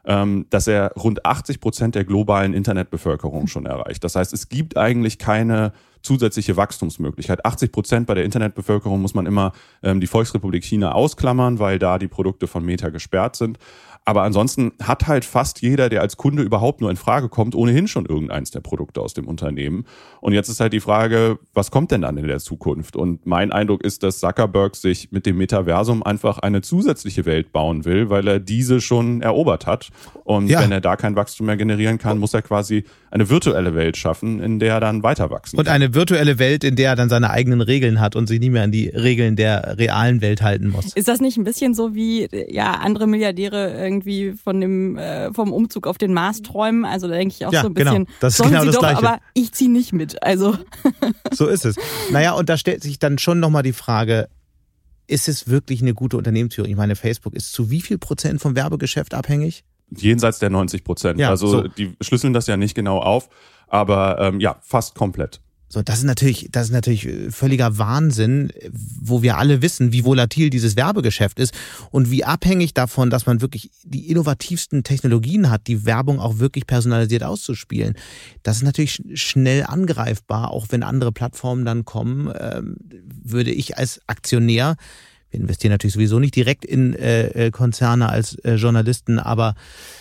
ähm, dass er rund achtzig Prozent der globalen Internetbevölkerung schon erreicht. Das heißt, es gibt eigentlich keine zusätzliche Wachstumsmöglichkeit. achtzig Prozent bei der Internetbevölkerung muss man immer ähm, die Volksrepublik China ausklammern, weil da die Produkte von Meta gesperrt sind. Aber ansonsten hat halt fast jeder, der als Kunde überhaupt nur in Frage kommt, ohnehin schon irgendeins der Produkte aus dem Unternehmen. Und jetzt ist halt die Frage, was kommt denn dann in der Zukunft? Und mein Eindruck ist, dass Zuckerberg sich mit dem Metaversum einfach eine zusätzliche Welt bauen will, weil er diese schon erobert hat. Und ja. wenn er da kein Wachstum mehr generieren kann, muss er quasi eine virtuelle Welt schaffen, in der er dann weiter wachsen kann. Und eine virtuelle Welt, in der er dann seine eigenen Regeln hat und sich nicht mehr an die Regeln der realen Welt halten muss. Ist das nicht ein bisschen so wie ja andere Milliardäre irgendwie von dem äh, vom Umzug auf den Mars träumen? Also da denke ich auch ja, so ein bisschen, genau. Das ist sollen genau sie das doch, Gleiche. Aber ich ziehe nicht mit. Also so ist es. Naja, und da stellt sich dann schon nochmal die Frage, ist es wirklich eine gute Unternehmensführung? Ich meine, Facebook ist zu wie viel Prozent vom Werbegeschäft abhängig? Jenseits der neunzig Prozent. Ja, also so. Die schlüsseln das ja nicht genau auf, aber ähm, ja, fast komplett. So, das ist natürlich, das ist natürlich völliger Wahnsinn, wo wir alle wissen, wie volatil dieses Werbegeschäft ist und wie abhängig davon, dass man wirklich die innovativsten Technologien hat, die Werbung auch wirklich personalisiert auszuspielen. Das ist natürlich schnell angreifbar, auch wenn andere Plattformen dann kommen, ähm, würde ich als Aktionär, wir investieren natürlich sowieso nicht direkt in äh, Konzerne als äh, Journalisten, aber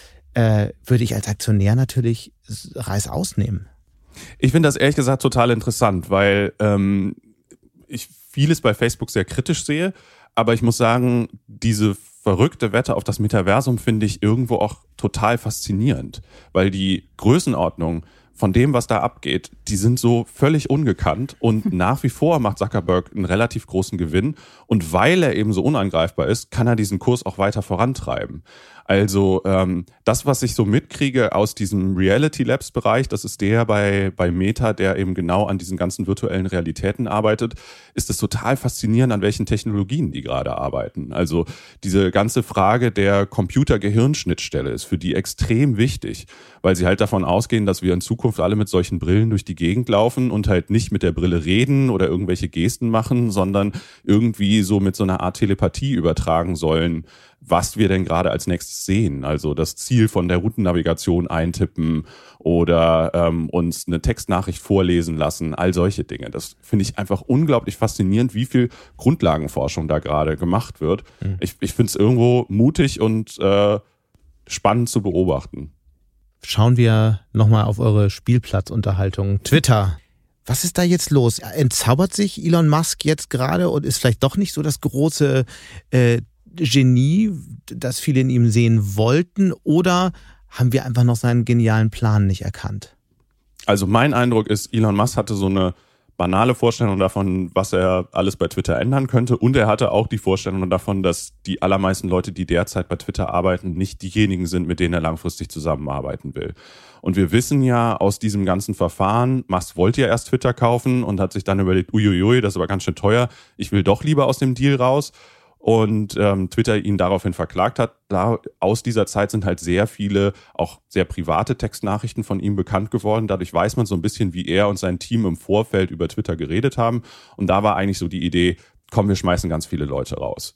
äh, würde ich als Aktionär natürlich Reißaus nehmen. Ich finde das ehrlich gesagt total interessant, weil ähm, ich vieles bei Facebook sehr kritisch sehe, aber ich muss sagen, diese verrückte Wette auf das Metaversum finde ich irgendwo auch total faszinierend, weil die Größenordnung von dem, was da abgeht, die sind so völlig ungekannt und nach wie vor macht Zuckerberg einen relativ großen Gewinn und weil er eben so unangreifbar ist, kann er diesen Kurs auch weiter vorantreiben. Also ähm, das, was ich so mitkriege aus diesem Reality Labs Bereich, das ist der bei bei Meta, der eben genau an diesen ganzen virtuellen Realitäten arbeitet, ist es total faszinierend, an welchen Technologien die gerade arbeiten. Also diese ganze Frage der Computer-Gehirn-Schnittstelle ist für die extrem wichtig, weil sie halt davon ausgehen, dass wir in Zukunft alle mit solchen Brillen durch die Gegend laufen und halt nicht mit der Brille reden oder irgendwelche Gesten machen, sondern irgendwie so mit so einer Art Telepathie übertragen sollen, was wir denn gerade als nächstes sehen. Also das Ziel von der Routennavigation eintippen oder ähm, uns eine Textnachricht vorlesen lassen, all solche Dinge. Das finde ich einfach unglaublich faszinierend, wie viel Grundlagenforschung da gerade gemacht wird. Mhm. Ich, ich finde es irgendwo mutig und äh, spannend zu beobachten. Schauen wir nochmal auf eure Spielplatzunterhaltung. Twitter. Was ist da jetzt los? Entzaubert sich Elon Musk jetzt gerade und ist vielleicht doch nicht so das große äh, Genie, das viele in ihm sehen wollten, oder haben wir einfach noch seinen genialen Plan nicht erkannt? Also mein Eindruck ist, Elon Musk hatte so eine banale Vorstellung davon, was er alles bei Twitter ändern könnte, und er hatte auch die Vorstellung davon, dass die allermeisten Leute, die derzeit bei Twitter arbeiten, nicht diejenigen sind, mit denen er langfristig zusammenarbeiten will. Und wir wissen ja aus diesem ganzen Verfahren, Musk wollte ja erst Twitter kaufen und hat sich dann überlegt, uiuiui, das ist aber ganz schön teuer, ich will doch lieber aus dem Deal raus. Und ähm, Twitter ihn daraufhin verklagt hat. Da, aus dieser Zeit sind halt sehr viele, auch sehr private Textnachrichten von ihm bekannt geworden. Dadurch weiß man so ein bisschen, wie er und sein Team im Vorfeld über Twitter geredet haben. Und da war eigentlich so die Idee, komm, wir schmeißen ganz viele Leute raus.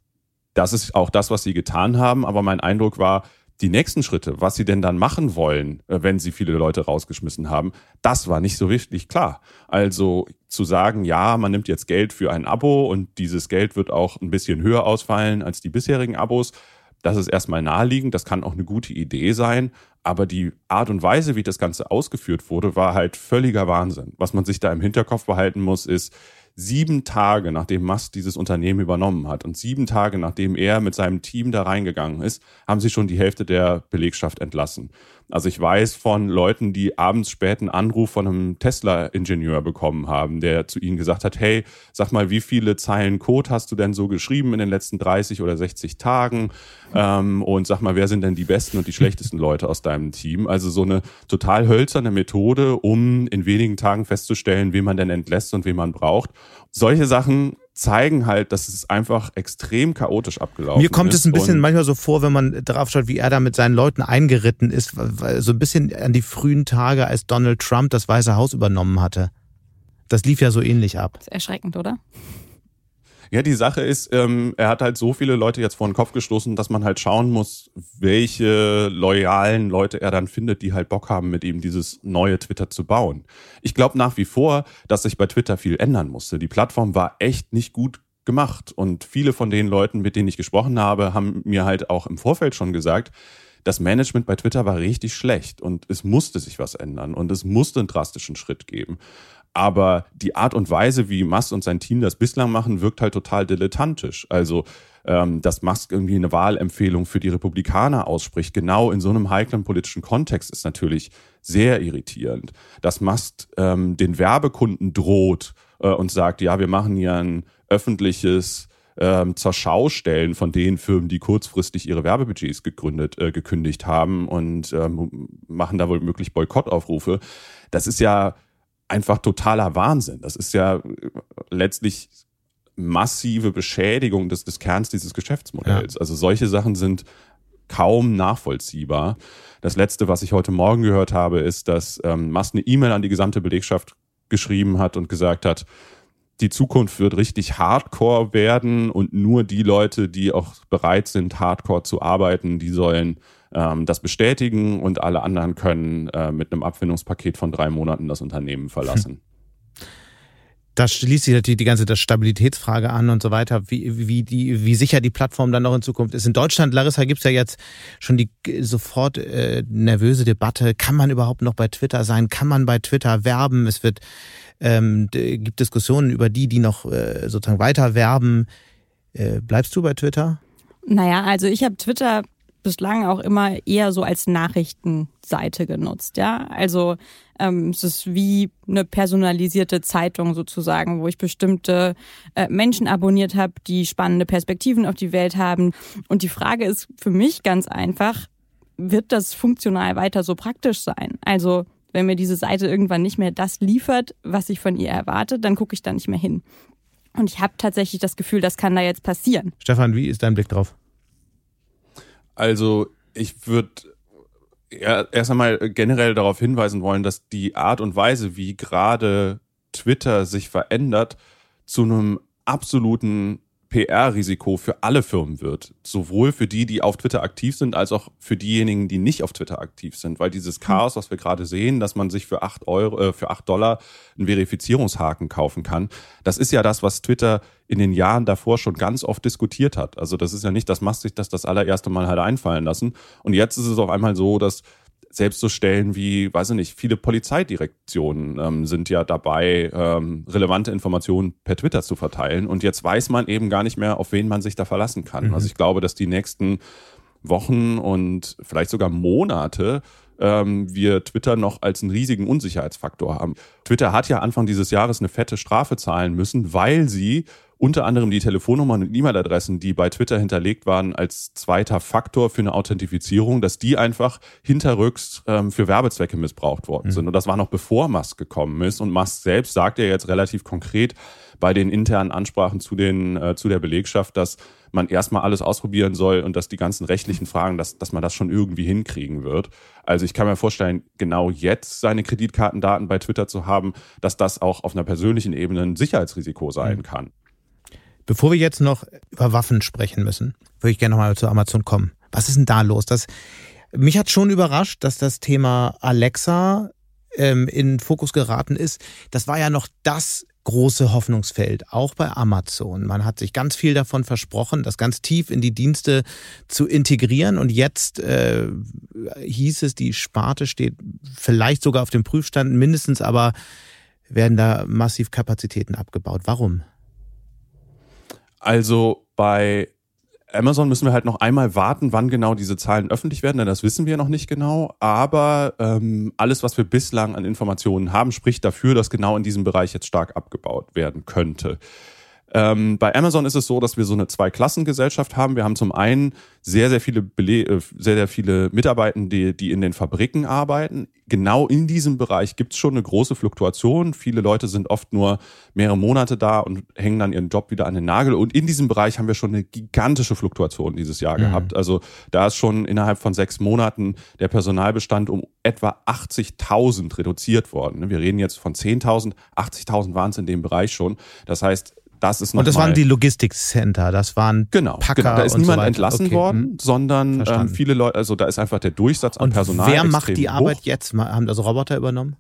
Das ist auch das, was sie getan haben. Aber mein Eindruck war, die nächsten Schritte, was sie denn dann machen wollen, wenn sie viele Leute rausgeschmissen haben, das war nicht so wirklich klar. Also zu sagen, ja, man nimmt jetzt Geld für ein Abo und dieses Geld wird auch ein bisschen höher ausfallen als die bisherigen Abos, das ist erstmal naheliegend, das kann auch eine gute Idee sein, aber die Art und Weise, wie das Ganze ausgeführt wurde, war halt völliger Wahnsinn. Was man sich da im Hinterkopf behalten muss, ist, sieben Tage nachdem Musk dieses Unternehmen übernommen hat und sieben Tage nachdem er mit seinem Team da reingegangen ist, haben sie schon die Hälfte der Belegschaft entlassen. Also ich weiß von Leuten, die abends spät einen Anruf von einem Tesla-Ingenieur bekommen haben, der zu ihnen gesagt hat, hey, sag mal, wie viele Zeilen Code hast du denn so geschrieben in den letzten dreißig oder sechzig Tagen? Ähm, und sag mal, wer sind denn die besten und die schlechtesten Leute aus deinem Team? Also so eine total hölzerne Methode, um in wenigen Tagen festzustellen, wen man denn entlässt und wen man braucht. Solche Sachen zeigen halt, dass es einfach extrem chaotisch abgelaufen ist. Mir kommt es ein bisschen manchmal so vor, wenn man darauf schaut, wie er da mit seinen Leuten eingeritten ist, so ein bisschen an die frühen Tage, als Donald Trump das Weiße Haus übernommen hatte. Das lief ja so ähnlich ab. Das ist erschreckend, oder? Ja, die Sache ist, ähm, er hat halt so viele Leute jetzt vor den Kopf gestoßen, dass man halt schauen muss, welche loyalen Leute er dann findet, die halt Bock haben, mit ihm dieses neue Twitter zu bauen. Ich glaube nach wie vor, dass sich bei Twitter viel ändern musste. Die Plattform war echt nicht gut gemacht und viele von den Leuten, mit denen ich gesprochen habe, haben mir halt auch im Vorfeld schon gesagt, das Management bei Twitter war richtig schlecht und es musste sich was ändern und es musste einen drastischen Schritt geben. Aber die Art und Weise, wie Musk und sein Team das bislang machen, wirkt halt total dilettantisch. Also, ähm, dass Musk irgendwie eine Wahlempfehlung für die Republikaner ausspricht, genau in so einem heiklen politischen Kontext, ist natürlich sehr irritierend. Dass Musk ähm, den Werbekunden droht äh, und sagt, ja, wir machen hier ein öffentliches ähm, zur Schaustellen von den Firmen, die kurzfristig ihre Werbebudgets gegründet, äh, gekündigt haben und ähm, machen da wohl möglich Boykottaufrufe. Das ist ja einfach totaler Wahnsinn. Das ist ja letztlich massive Beschädigung des, des Kerns dieses Geschäftsmodells. Ja. Also solche Sachen sind kaum nachvollziehbar. Das Letzte, was ich heute Morgen gehört habe, ist, dass ähm, Musk eine E-Mail an die gesamte Belegschaft geschrieben hat und gesagt hat, die Zukunft wird richtig hardcore werden und nur die Leute, die auch bereit sind, hardcore zu arbeiten, die sollen ähm, das bestätigen und alle anderen können äh, mit einem Abfindungspaket von drei Monaten das Unternehmen verlassen. Da schließt sich natürlich die ganze Stabilitätsfrage an und so weiter, wie, wie, die, wie sicher die Plattform dann noch in Zukunft ist. In Deutschland, Larissa, gibt's ja jetzt schon die sofort äh, nervöse Debatte, kann man überhaupt noch bei Twitter sein, kann man bei Twitter werben? Es wird ähm, gibt Diskussionen über die, die noch äh, sozusagen weiter werben. Äh, bleibst du bei Twitter? Naja, also ich habe Twitter bislang auch immer eher so als Nachrichtenseite genutzt, ja. Also ähm, es ist wie eine personalisierte Zeitung sozusagen, wo ich bestimmte äh, Menschen abonniert habe, die spannende Perspektiven auf die Welt haben. Und die Frage ist für mich ganz einfach, wird das funktional weiter so praktisch sein? Also wenn mir diese Seite irgendwann nicht mehr das liefert, was ich von ihr erwarte, dann gucke ich da nicht mehr hin. Und ich habe tatsächlich das Gefühl, das kann da jetzt passieren. Stefan, wie ist dein Blick drauf? Also ich würde ja, erst einmal generell darauf hinweisen wollen, dass die Art und Weise, wie gerade Twitter sich verändert, zu einem absoluten P R-Risiko für alle Firmen wird. Sowohl für die, die auf Twitter aktiv sind, als auch für diejenigen, die nicht auf Twitter aktiv sind. Weil dieses Chaos, was wir gerade sehen, dass man sich für acht Euro, äh, für acht Dollar einen Verifizierungshaken kaufen kann, das ist ja das, was Twitter in den Jahren davor schon ganz oft diskutiert hat. Also das ist ja nicht, dass Musk sich das das allererste Mal hat einfallen lassen. Und jetzt ist es auf einmal so, dass selbst so Stellen wie, weiß ich nicht, viele Polizeidirektionen ähm, sind ja dabei, ähm, relevante Informationen per Twitter zu verteilen. Und jetzt weiß man eben gar nicht mehr, auf wen man sich da verlassen kann. Mhm. Also ich glaube, dass die nächsten Wochen und vielleicht sogar Monate ähm, wir Twitter noch als einen riesigen Unsicherheitsfaktor haben. Twitter hat ja Anfang dieses Jahres eine fette Strafe zahlen müssen, weil sie unter anderem die Telefonnummern und E-Mail-Adressen, die bei Twitter hinterlegt waren, als zweiter Faktor für eine Authentifizierung, dass die einfach hinterrücks ähm, für Werbezwecke missbraucht worden sind. Mhm. Und das war noch bevor Musk gekommen ist. Und Musk selbst sagt ja jetzt relativ konkret bei den internen Ansprachen zu den äh, zu der Belegschaft, dass man erstmal alles ausprobieren soll und dass die ganzen rechtlichen Fragen, dass, dass man das schon irgendwie hinkriegen wird. Also ich kann mir vorstellen, genau jetzt seine Kreditkartendaten bei Twitter zu haben, dass das auch auf einer persönlichen Ebene ein Sicherheitsrisiko sein mhm. kann. Bevor wir jetzt noch über Waffen sprechen müssen, würde ich gerne nochmal zu Amazon kommen. Was ist denn da los? Das, mich hat schon überrascht, dass das Thema Alexa ähm, in den Fokus geraten ist. Das war ja noch das große Hoffnungsfeld, auch bei Amazon. Man hat sich ganz viel davon versprochen, das ganz tief in die Dienste zu integrieren. Und jetzt äh, hieß es, die Sparte steht vielleicht sogar auf dem Prüfstand, mindestens aber werden da massiv Kapazitäten abgebaut. Warum? Also bei Amazon müssen wir halt noch einmal warten, wann genau diese Zahlen öffentlich werden, denn das wissen wir noch nicht genau. Aber ähm, alles, was wir bislang an Informationen haben, spricht dafür, dass genau in diesem Bereich jetzt stark abgebaut werden könnte. Ähm, bei Amazon ist es so, dass wir so eine Zwei-Klassen-Gesellschaft haben. Wir haben zum einen sehr, sehr viele Bele- äh, sehr, sehr viele Mitarbeitende, die, die in den Fabriken arbeiten. Genau in diesem Bereich gibt es schon eine große Fluktuation. Viele Leute sind oft nur mehrere Monate da und hängen dann ihren Job wieder an den Nagel. Und in diesem Bereich haben wir schon eine gigantische Fluktuation dieses Jahr mhm. gehabt. Also da ist schon innerhalb von sechs Monaten der Personalbestand um etwa achtzigtausend reduziert worden. Wir reden jetzt von zehntausend, achtzigtausend waren es in dem Bereich schon. Das heißt, das ist noch Und das mal, waren die Logistikcenter, das waren genau, Packer genau. Da ist und niemand so entlassen okay. worden, sondern ähm, viele Leute, also da ist einfach der Durchsatz an und Personal wer extrem macht die Arbeit hoch. jetzt? Haben das Roboter übernommen?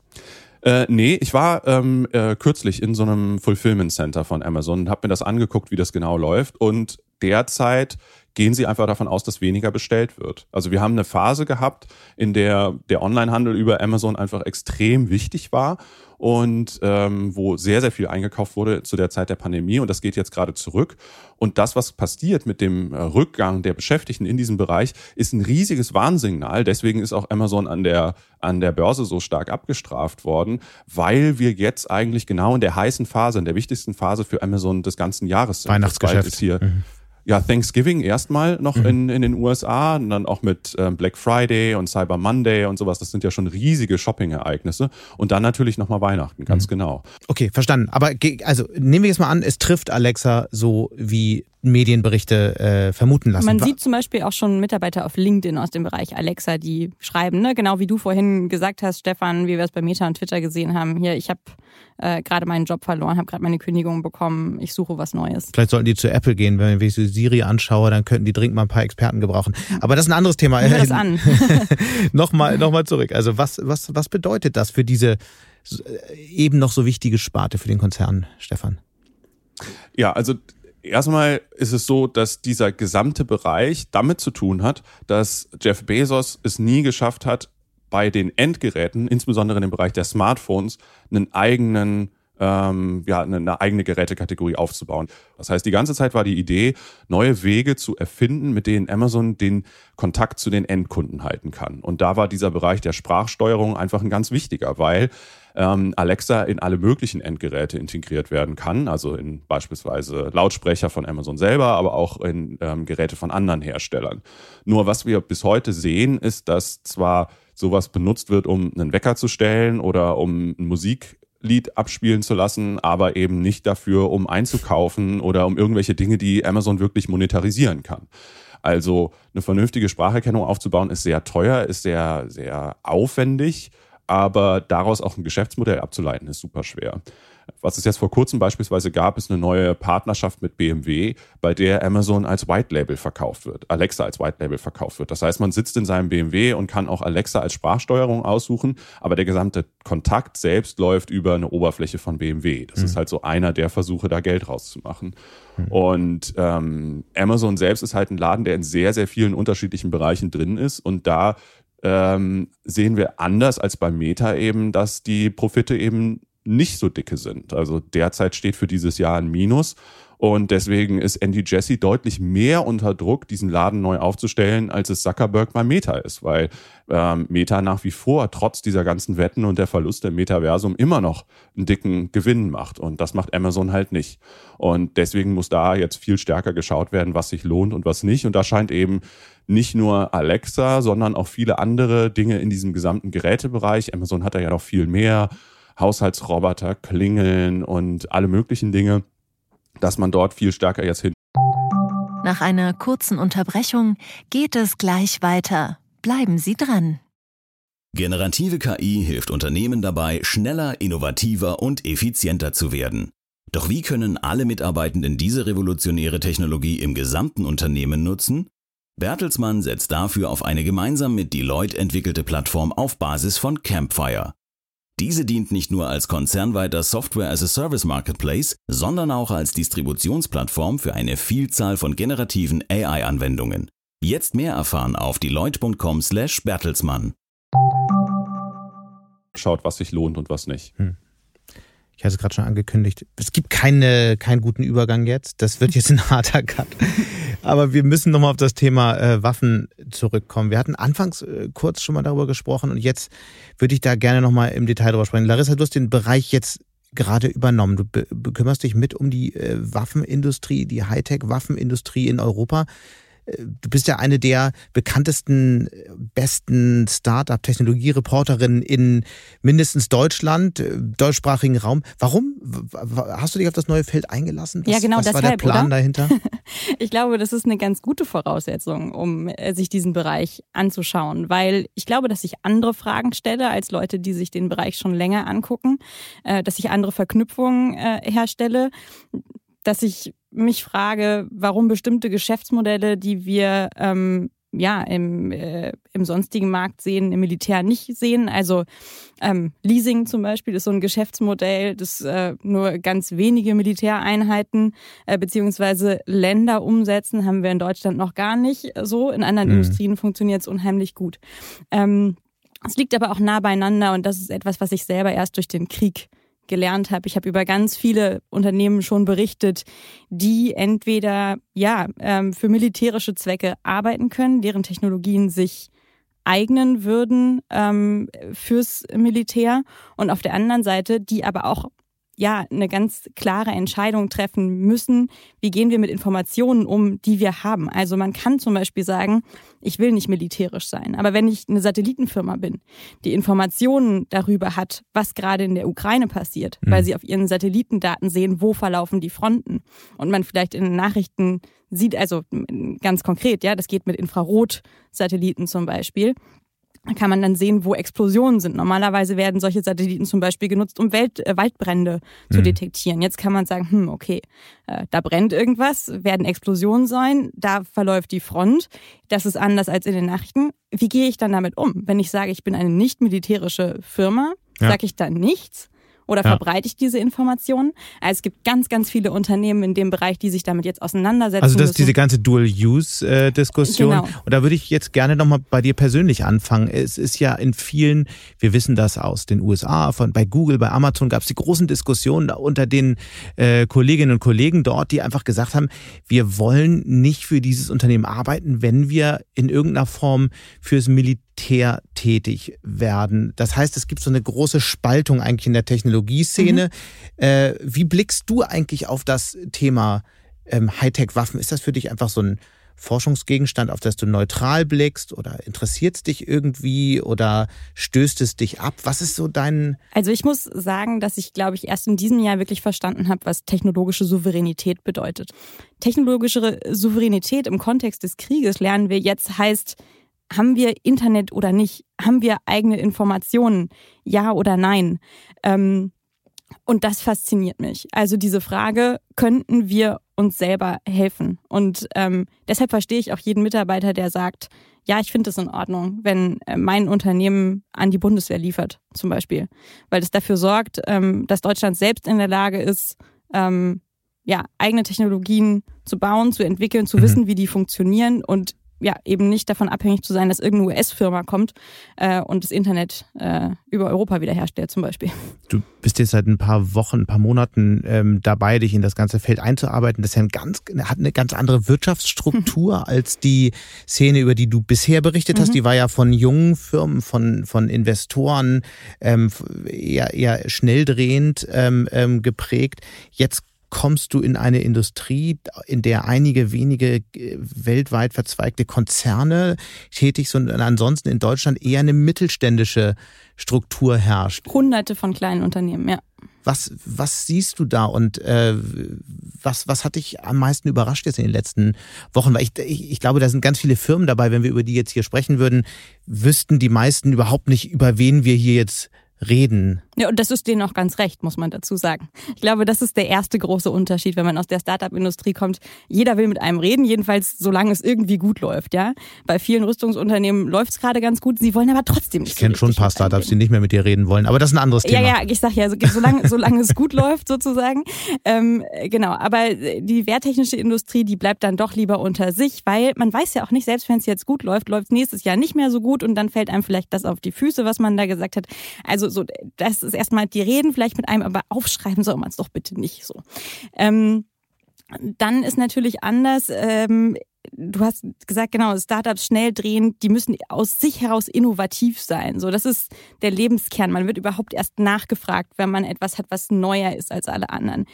Äh, nee, ich war ähm, äh, kürzlich in so einem Fulfillment Center von Amazon und habe mir das angeguckt, wie das genau läuft. Und derzeit gehen sie einfach davon aus, dass weniger bestellt wird. Also wir haben eine Phase gehabt, in der der Onlinehandel über Amazon einfach extrem wichtig war und ähm, wo sehr, sehr viel eingekauft wurde zu der Zeit der Pandemie. Und das geht jetzt gerade zurück. Und das, was passiert mit dem Rückgang der Beschäftigten in diesem Bereich, ist ein riesiges Warnsignal. Deswegen ist auch Amazon an der, an der Börse so stark abgestraft worden, weil wir jetzt eigentlich genau in der heißen Phase, in der wichtigsten Phase für Amazon des ganzen Jahres sind. Weihnachtsgeschäft. Ist hier Mhm. Ja, Thanksgiving erstmal noch mhm. in, in den U S A und dann auch mit ähm, Black Friday und Cyber Monday und sowas. Das sind ja schon riesige Shopping-Ereignisse. Und dann natürlich nochmal Weihnachten, ganz mhm. genau. Okay, verstanden. Aber also nehmen wir jetzt mal an, es trifft Alexa so, wie Medienberichte äh, vermuten lassen. Man sieht zum Beispiel auch schon Mitarbeiter auf LinkedIn aus dem Bereich Alexa, die schreiben, ne? Genau wie du vorhin gesagt hast, Stefan, wie wir es bei Meta und Twitter gesehen haben. Hier, ich habe äh, gerade meinen Job verloren, habe gerade meine Kündigung bekommen, ich suche was Neues. Vielleicht sollten die zu Apple gehen, wenn ich so Siri anschaue, dann könnten die dringend mal ein paar Experten gebrauchen. Aber das ist ein anderes Thema. Hör das an. Nochmal noch mal zurück. Also was, was, was bedeutet das für diese eben noch so wichtige Sparte für den Konzern, Stefan? Ja, also erstmal ist es so, dass dieser gesamte Bereich damit zu tun hat, dass Jeff Bezos es nie geschafft hat, bei den Endgeräten, insbesondere in dem Bereich der Smartphones, einen eigenen, ähm, ja, eine eigene Gerätekategorie aufzubauen. Das heißt, die ganze Zeit war die Idee, neue Wege zu erfinden, mit denen Amazon den Kontakt zu den Endkunden halten kann. Und da war dieser Bereich der Sprachsteuerung einfach ein ganz wichtiger, weil ähm, Alexa in alle möglichen Endgeräte integriert werden kann, also in beispielsweise Lautsprecher von Amazon selber, aber auch in ähm, Geräte von anderen Herstellern. Nur was wir bis heute sehen, ist, dass zwar sowas benutzt wird, um einen Wecker zu stellen oder um ein Musiklied abspielen zu lassen, aber eben nicht dafür, um einzukaufen oder um irgendwelche Dinge, die Amazon wirklich monetarisieren kann. Also eine vernünftige Spracherkennung aufzubauen, ist sehr teuer, ist sehr, sehr aufwendig, aber daraus auch ein Geschäftsmodell abzuleiten, ist super schwer. Was es jetzt vor kurzem beispielsweise gab, ist eine neue Partnerschaft mit B M W, bei der Amazon als White Label verkauft wird, Alexa als White Label verkauft wird. Das heißt, man sitzt in seinem B M W und kann auch Alexa als Sprachsteuerung aussuchen, aber der gesamte Kontakt selbst läuft über eine Oberfläche von B M W. Das mhm. ist halt so einer der Versuche, da Geld rauszumachen. Mhm. Und ähm, Amazon selbst ist halt ein Laden, der in sehr, sehr vielen unterschiedlichen Bereichen drin ist und da ähm, sehen wir anders als bei Meta eben, dass die Profite eben nicht so dicke sind. Also derzeit steht für dieses Jahr ein Minus und deswegen ist Andy Jassy deutlich mehr unter Druck, diesen Laden neu aufzustellen, als es Zuckerberg bei Meta ist, weil ähm, Meta nach wie vor trotz dieser ganzen Wetten und der Verluste im Metaversum immer noch einen dicken Gewinn macht und das macht Amazon halt nicht. Und deswegen muss da jetzt viel stärker geschaut werden, was sich lohnt und was nicht und da scheint eben nicht nur Alexa, sondern auch viele andere Dinge in diesem gesamten Gerätebereich. Amazon hat da ja noch viel mehr, Haushaltsroboter, Klingeln und alle möglichen Dinge, dass man dort viel stärker jetzt hin. Nach einer kurzen Unterbrechung geht es gleich weiter. Bleiben Sie dran. Generative K I hilft Unternehmen dabei, schneller, innovativer und effizienter zu werden. Doch wie können alle Mitarbeitenden diese revolutionäre Technologie im gesamten Unternehmen nutzen? Bertelsmann setzt dafür auf eine gemeinsam mit Deloitte entwickelte Plattform auf Basis von Campfire. Diese dient nicht nur als konzernweiter Software-as-a-Service-Marketplace, sondern auch als Distributionsplattform für eine Vielzahl von generativen A I-Anwendungen. Jetzt mehr erfahren auf deloitte punkt com slash Bertelsmann. Schaut, was sich lohnt und was nicht. Hm. Ich hatte es gerade schon angekündigt. Es gibt keine, keinen guten Übergang jetzt. Das wird jetzt ein harter Cut. Aber wir müssen nochmal auf das Thema äh, Waffen zurückkommen. Wir hatten anfangs äh, kurz schon mal darüber gesprochen und jetzt würde ich da gerne nochmal im Detail darüber sprechen. Larissa, du hast den Bereich jetzt gerade übernommen. Du be- bekümmerst dich mit um die äh, Waffenindustrie, die Hightech-Waffenindustrie in Europa. Du bist ja eine der bekanntesten, besten Start-up-Technologie-Reporterinnen in mindestens Deutschland, deutschsprachigen Raum. Warum? Hast du dich auf das neue Feld eingelassen? Was, ja, genau, was deshalb, war der Plan oder? dahinter? Ich glaube, das ist eine ganz gute Voraussetzung, um sich diesen Bereich anzuschauen, weil ich glaube, dass ich andere Fragen stelle als Leute, die sich den Bereich schon länger angucken, dass ich andere Verknüpfungen herstelle, dass ich mich frage, warum bestimmte Geschäftsmodelle, die wir ähm, ja im, äh, im sonstigen Markt sehen, im Militär nicht sehen. Also ähm, Leasing zum Beispiel ist so ein Geschäftsmodell, das äh, nur ganz wenige Militäreinheiten äh, beziehungsweise Länder umsetzen, haben wir in Deutschland noch gar nicht so. In anderen mhm. Industrien funktioniert es unheimlich gut. Ähm, es liegt aber auch nah beieinander und das ist etwas, was ich selber erst durch den Krieg gelernt habe. Ich habe über ganz viele Unternehmen schon berichtet, die entweder ja ähm, für militärische Zwecke arbeiten können, deren Technologien sich eignen würden ähm, fürs Militär und auf der anderen Seite, die aber auch ja eine ganz klare Entscheidung treffen müssen, wie gehen wir mit Informationen um, die wir haben. Also man kann zum Beispiel sagen, ich will nicht militärisch sein, aber wenn ich eine Satellitenfirma bin, die Informationen darüber hat, was gerade in der Ukraine passiert, mhm. weil sie auf ihren Satellitendaten sehen, wo verlaufen die Fronten und man vielleicht in den Nachrichten sieht, also ganz konkret, ja, das geht mit Infrarotsatelliten zum Beispiel, da kann man dann sehen, wo Explosionen sind. Normalerweise werden solche Satelliten zum Beispiel genutzt, um Welt, äh, Waldbrände mhm. zu detektieren. Jetzt kann man sagen, hm, okay, äh, da brennt irgendwas, werden Explosionen sein, da verläuft die Front. Das ist anders als in den Nachrichten. Wie gehe ich dann damit um? Wenn ich sage, ich bin eine nicht militärische Firma, ja. sage ich dann nichts? Oder ja. verbreite ich diese Informationen? Also es gibt ganz, ganz viele Unternehmen in dem Bereich, die sich damit jetzt auseinandersetzen Also das müssen. ist diese ganze Dual-Use-Diskussion. Genau. Und da würde ich jetzt gerne nochmal bei dir persönlich anfangen. Es ist ja in vielen, wir wissen das aus den U S A, von bei Google, bei Amazon gab es die großen Diskussionen unter den äh, Kolleginnen und Kollegen dort, die einfach gesagt haben, wir wollen nicht für dieses Unternehmen arbeiten, wenn wir in irgendeiner Form fürs Militär tätig werden. Das heißt, es gibt so eine große Spaltung eigentlich in der Technologieszene. Mhm. Äh, wie blickst du eigentlich auf das Thema ähm, Hightech-Waffen? Ist das für dich einfach so ein Forschungsgegenstand, auf das du neutral blickst oder interessiert es dich irgendwie oder stößt es dich ab? Was ist so dein... Also ich muss sagen, dass ich, glaube ich, erst in diesem Jahr wirklich verstanden habe, was technologische Souveränität bedeutet. Technologische Souveränität im Kontext des Krieges, lernen wir jetzt, heißt, haben wir Internet oder nicht? Haben wir eigene Informationen? Ja oder nein? Ähm, und das fasziniert mich. Also diese Frage, könnten wir uns selber helfen? Und ähm, deshalb verstehe ich auch jeden Mitarbeiter, der sagt, ja, ich finde es in Ordnung, wenn mein Unternehmen an die Bundeswehr liefert, zum Beispiel. Weil das dafür sorgt, ähm, dass Deutschland selbst in der Lage ist, ähm, ja, eigene Technologien zu bauen, zu entwickeln, zu mhm. wissen, wie die funktionieren und ja, eben nicht davon abhängig zu sein, dass irgendeine U S-Firma kommt äh, und das Internet äh, über Europa wiederherstellt zum Beispiel. Du bist jetzt seit ein paar Wochen, ein paar Monaten ähm, dabei, dich in das ganze Feld einzuarbeiten. Das ist ja ein ganz, hat eine ganz andere Wirtschaftsstruktur als die Szene, über die du bisher berichtet hast. Mhm. Die war ja von jungen Firmen, von von Investoren ähm, eher, eher schnelldrehend ähm, ähm, geprägt. Jetzt kommst du in eine Industrie, in der einige wenige weltweit verzweigte Konzerne tätig sind und ansonsten in Deutschland eher eine mittelständische Struktur herrscht. Hunderte von kleinen Unternehmen, ja. Was, was siehst du da und äh, was, was hat dich am meisten überrascht jetzt in den letzten Wochen? Weil ich, ich, ich glaube, da sind ganz viele Firmen dabei, wenn wir über die jetzt hier sprechen würden, wüssten die meisten überhaupt nicht, über wen wir hier jetzt reden. Ja, und das ist denen auch ganz recht, muss man dazu sagen. Ich glaube, das ist der erste große Unterschied, wenn man aus der Start-up-Industrie kommt. Jeder will mit einem reden, jedenfalls solange es irgendwie gut läuft, ja. Bei vielen Rüstungsunternehmen läuft es gerade ganz gut, sie wollen aber trotzdem nicht. Ich kenne so schon ein paar Startups, die nicht mehr mit dir reden wollen, aber das ist ein anderes Thema. Ja, ja, ich sag ja, solange, solange es gut läuft sozusagen. Ähm, genau, aber die wehrtechnische Industrie, die bleibt dann doch lieber unter sich, weil man weiß ja auch nicht, selbst wenn es jetzt gut läuft, läuft es nächstes Jahr nicht mehr so gut und dann fällt einem vielleicht das auf die Füße, was man da gesagt hat. Also so, das ist erstmal, die reden vielleicht mit einem, aber aufschreiben soll man es doch bitte nicht so. Ähm, dann ist natürlich anders, ähm, du hast gesagt, genau, Startups schnell drehen, die müssen aus sich heraus innovativ sein. So, das ist der Lebenskern. Man wird überhaupt erst nachgefragt, wenn man etwas hat, was neuer ist als alle anderen.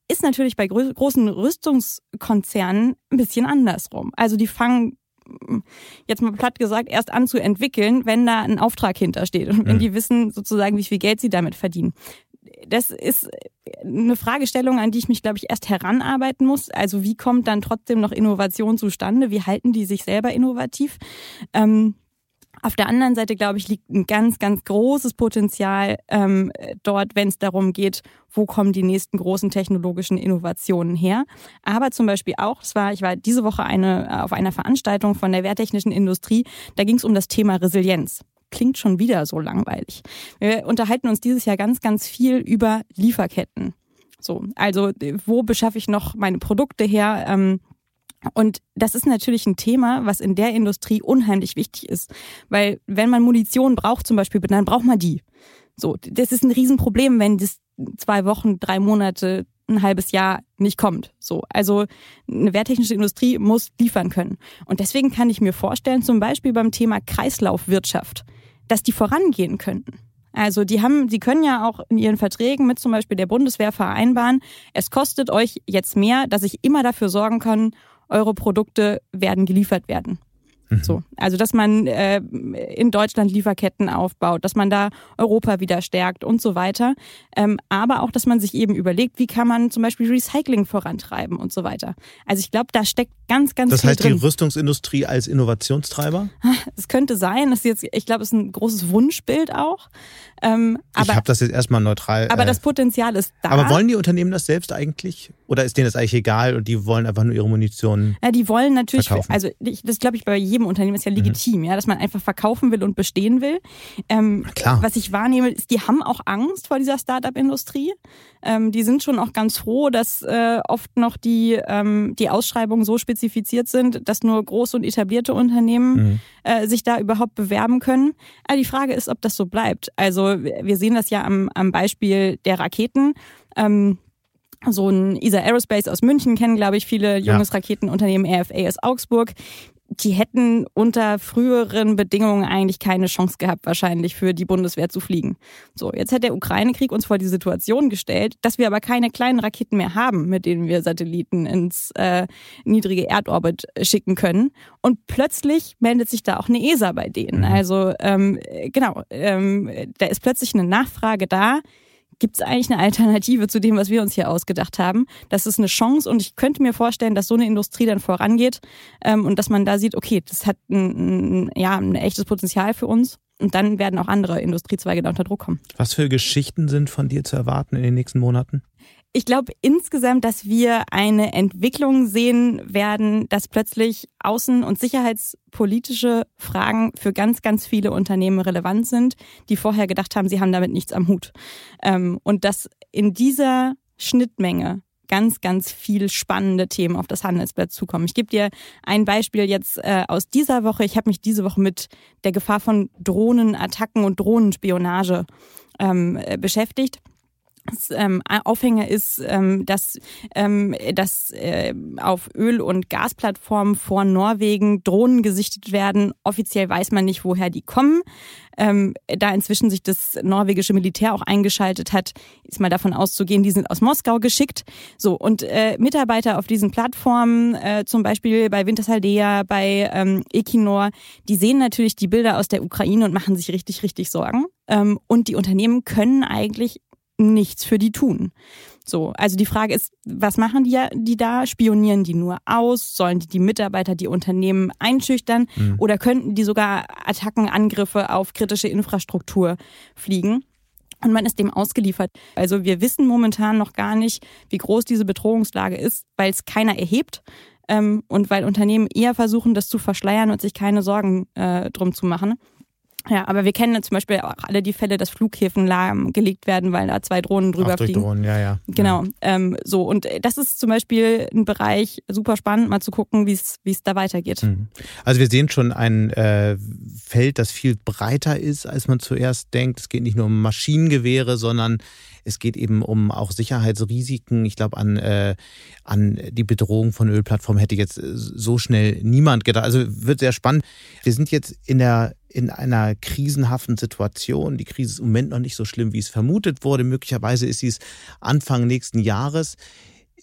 ist natürlich bei gro- großen Rüstungskonzernen ein bisschen andersrum. Also die fangen, jetzt mal platt gesagt, erst an zu entwickeln, wenn da ein Auftrag hintersteht und wenn mhm. die wissen sozusagen, wie viel Geld sie damit verdienen. Das ist eine Fragestellung, an die ich mich, glaube ich, erst heranarbeiten muss. Also wie kommt dann trotzdem noch Innovation zustande? Wie halten die sich selber innovativ? Ähm, Auf der anderen Seite, glaube ich, liegt ein ganz, ganz großes Potenzial ähm, dort, wenn es darum geht, wo kommen die nächsten großen technologischen Innovationen her. Aber zum Beispiel auch, das war, ich war diese Woche eine, auf einer Veranstaltung von der wehrtechnischen Industrie, da ging es um das Thema Resilienz. Klingt schon wieder so langweilig. Wir unterhalten uns dieses Jahr ganz, ganz viel über Lieferketten. So, also wo beschaffe ich noch meine Produkte her? Ähm, Und das ist natürlich ein Thema, was in der Industrie unheimlich wichtig ist. Weil wenn man Munition braucht zum Beispiel, dann braucht man die. So, das ist ein Riesenproblem, wenn das zwei Wochen, drei Monate, ein halbes Jahr nicht kommt. So, also eine wehrtechnische Industrie muss liefern können. Und deswegen kann ich mir vorstellen, zum Beispiel beim Thema Kreislaufwirtschaft, dass die vorangehen könnten. Also die haben, die können ja auch in ihren Verträgen mit zum Beispiel der Bundeswehr vereinbaren, es kostet euch jetzt mehr, dass ich immer dafür sorgen kann, eure Produkte werden geliefert werden. Mhm. So, also dass man äh, in Deutschland Lieferketten aufbaut, dass man da Europa wieder stärkt und so weiter. Ähm, aber auch, dass man sich eben überlegt, wie kann man zum Beispiel Recycling vorantreiben und so weiter. Also ich glaube, da steckt ganz, ganz das viel heißt, drin. Die Rüstungsindustrie als Innovationstreiber? Es könnte sein, das ist jetzt, ich glaube, es ist ein großes Wunschbild auch. Ähm, aber, ich habe das jetzt erstmal neutral. Aber äh, das Potenzial ist da. Aber wollen die Unternehmen das selbst eigentlich? Oder ist denen das eigentlich egal und die wollen einfach nur ihre Munition ja, die wollen natürlich, verkaufen? Also das glaube ich bei jedem Unternehmen ist ja legitim, mhm. ja, dass man einfach verkaufen will und bestehen will. Ähm, Klar. Was ich wahrnehme, ist, die haben auch Angst vor dieser Start-up-Industrie. Ähm, die sind schon auch ganz froh, dass äh, oft noch die, ähm, die Ausschreibungen so spezifiziert sind, dass nur große und etablierte Unternehmen mhm. äh, sich da überhaupt bewerben können. Aber die Frage ist, ob das so bleibt. Also wir sehen das ja am, am Beispiel der Raketen. Ähm, so ein E S A Aerospace aus München kennen, glaube ich, viele junges ja. Raketenunternehmen, R F A aus Augsburg. Die hätten unter früheren Bedingungen eigentlich keine Chance gehabt, wahrscheinlich für die Bundeswehr zu fliegen. So, jetzt hat der Ukraine-Krieg uns vor die Situation gestellt, dass wir aber keine kleinen Raketen mehr haben, mit denen wir Satelliten ins äh, niedrige Erdorbit schicken können. Und plötzlich meldet sich da auch eine E S A bei denen. Also ähm, genau, ähm, da ist plötzlich eine Nachfrage da. Gibt es eigentlich eine Alternative zu dem, was wir uns hier ausgedacht haben? Das ist eine Chance und ich könnte mir vorstellen, dass so eine Industrie dann vorangeht ähm, und dass man da sieht, okay, das hat ein, ein, ja, ein echtes Potenzial für uns und dann werden auch andere Industriezweige da unter Druck kommen. Was für Geschichten sind von dir zu erwarten in den nächsten Monaten? Ich glaube insgesamt, dass wir eine Entwicklung sehen werden, dass plötzlich außen- und sicherheitspolitische Fragen für ganz, ganz viele Unternehmen relevant sind, die vorher gedacht haben, sie haben damit nichts am Hut. Und dass in dieser Schnittmenge ganz, ganz viel spannende Themen auf das Handelsblatt zukommen. Ich gebe dir ein Beispiel jetzt äh, aus dieser Woche. Ich habe mich diese Woche mit der Gefahr von Drohnenattacken und Drohnenspionage ähm, beschäftigt. Das, ähm, Aufhänger ist, ähm, dass, ähm, dass äh, auf Öl- und Gasplattformen vor Norwegen Drohnen gesichtet werden. Offiziell weiß man nicht, woher die kommen. Ähm, da inzwischen sich das norwegische Militär auch eingeschaltet hat, ist mal davon auszugehen, die sind aus Moskau geschickt. So, und äh, Mitarbeiter auf diesen Plattformen, äh, zum Beispiel bei Wintershaldea, bei ähm, Equinor, die sehen natürlich die Bilder aus der Ukraine und machen sich richtig, richtig Sorgen. Ähm, und die Unternehmen können eigentlich nichts für die tun. So, also die Frage ist, was machen die, die da? Spionieren die nur aus? Sollen die die Mitarbeiter, die Unternehmen einschüchtern? Mhm. Oder könnten die sogar Attacken, Angriffe auf kritische Infrastruktur fliegen? Und man ist dem ausgeliefert. Also wir wissen momentan noch gar nicht, wie groß diese Bedrohungslage ist, weil es keiner erhebt. Ähm, und weil Unternehmen eher versuchen, das zu verschleiern und sich keine Sorgen äh, drum zu machen. Ja, aber wir kennen zum Beispiel auch alle die Fälle, dass Flughäfen lahmgelegt werden, weil da zwei Drohnen drüber auch durch fliegen. Drohnen, ja, ja. Genau, ja. Ähm, so und das ist zum Beispiel ein Bereich, super spannend, mal zu gucken, wie es wie es da weitergeht. Also wir sehen schon ein äh, Feld, das viel breiter ist, als man zuerst denkt. Es geht nicht nur um Maschinengewehre, sondern es geht eben um auch Sicherheitsrisiken. Ich glaube, an, äh, an die Bedrohung von Ölplattformen hätte jetzt so schnell niemand gedacht. Also wird sehr spannend. Wir sind jetzt in der in einer krisenhaften Situation. Die Krise ist im Moment noch nicht so schlimm, wie es vermutet wurde. Möglicherweise ist sie es Anfang nächsten Jahres.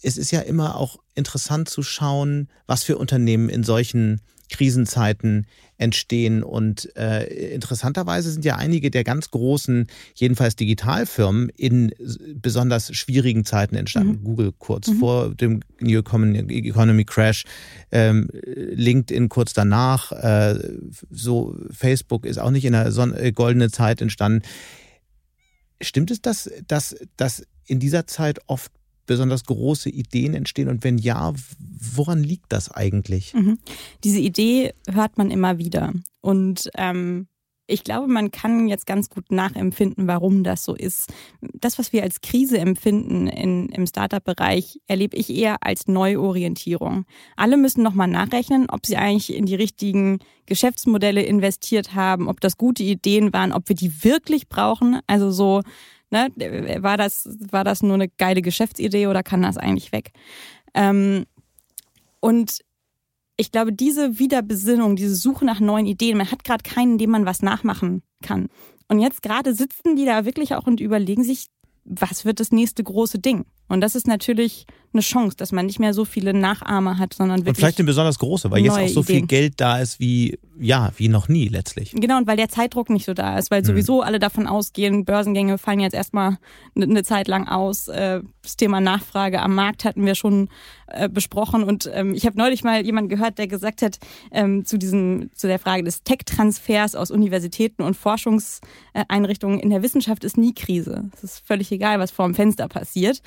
es ist ja immer auch interessant zu schauen, was für Unternehmen in solchen Krisenzeiten entstehen. Und äh, interessanterweise sind ja einige der ganz großen, jedenfalls Digitalfirmen, in besonders schwierigen Zeiten entstanden. Mhm. Google kurz mhm. vor dem New Economy Crash, ähm, LinkedIn kurz danach, äh, so Facebook ist auch nicht in einer Son- äh, goldenen Zeit entstanden. Stimmt es, dass, dass, dass in dieser Zeit oft besonders große Ideen entstehen? Und wenn ja, woran liegt das eigentlich? Mhm. Diese Idee hört man immer wieder. Und ähm, ich glaube, man kann jetzt ganz gut nachempfinden, warum das so ist. Das, was wir als Krise empfinden in, im Startup-Bereich, erlebe ich eher als Neuorientierung. Alle müssen nochmal nachrechnen, ob sie eigentlich in die richtigen Geschäftsmodelle investiert haben, ob das gute Ideen waren, ob wir die wirklich brauchen. Also so, ne, war das, war das nur eine geile Geschäftsidee oder kann das eigentlich weg? Ähm, und ich glaube, diese Wiederbesinnung, diese Suche nach neuen Ideen, man hat gerade keinen, dem man was nachmachen kann. Und jetzt gerade sitzen die da wirklich auch und überlegen sich, was wird das nächste große Ding? Und das ist natürlich eine Chance, dass man nicht mehr so viele Nachahmer hat, sondern wirklich. Und vielleicht eine besonders große, weil jetzt auch so viel Ideen. Geld da ist wie, ja, wie noch nie letztlich. Genau, und weil der Zeitdruck nicht so da ist, weil sowieso hm. alle davon ausgehen, Börsengänge fallen jetzt erstmal eine Zeit lang aus. Das Thema Nachfrage am Markt hatten wir schon besprochen. Und ich habe neulich mal jemanden gehört, der gesagt hat, zu diesem, zu der Frage des Tech-Transfers aus Universitäten und Forschungseinrichtungen in der Wissenschaft ist nie Krise. Es ist völlig egal, was vor dem Fenster passiert.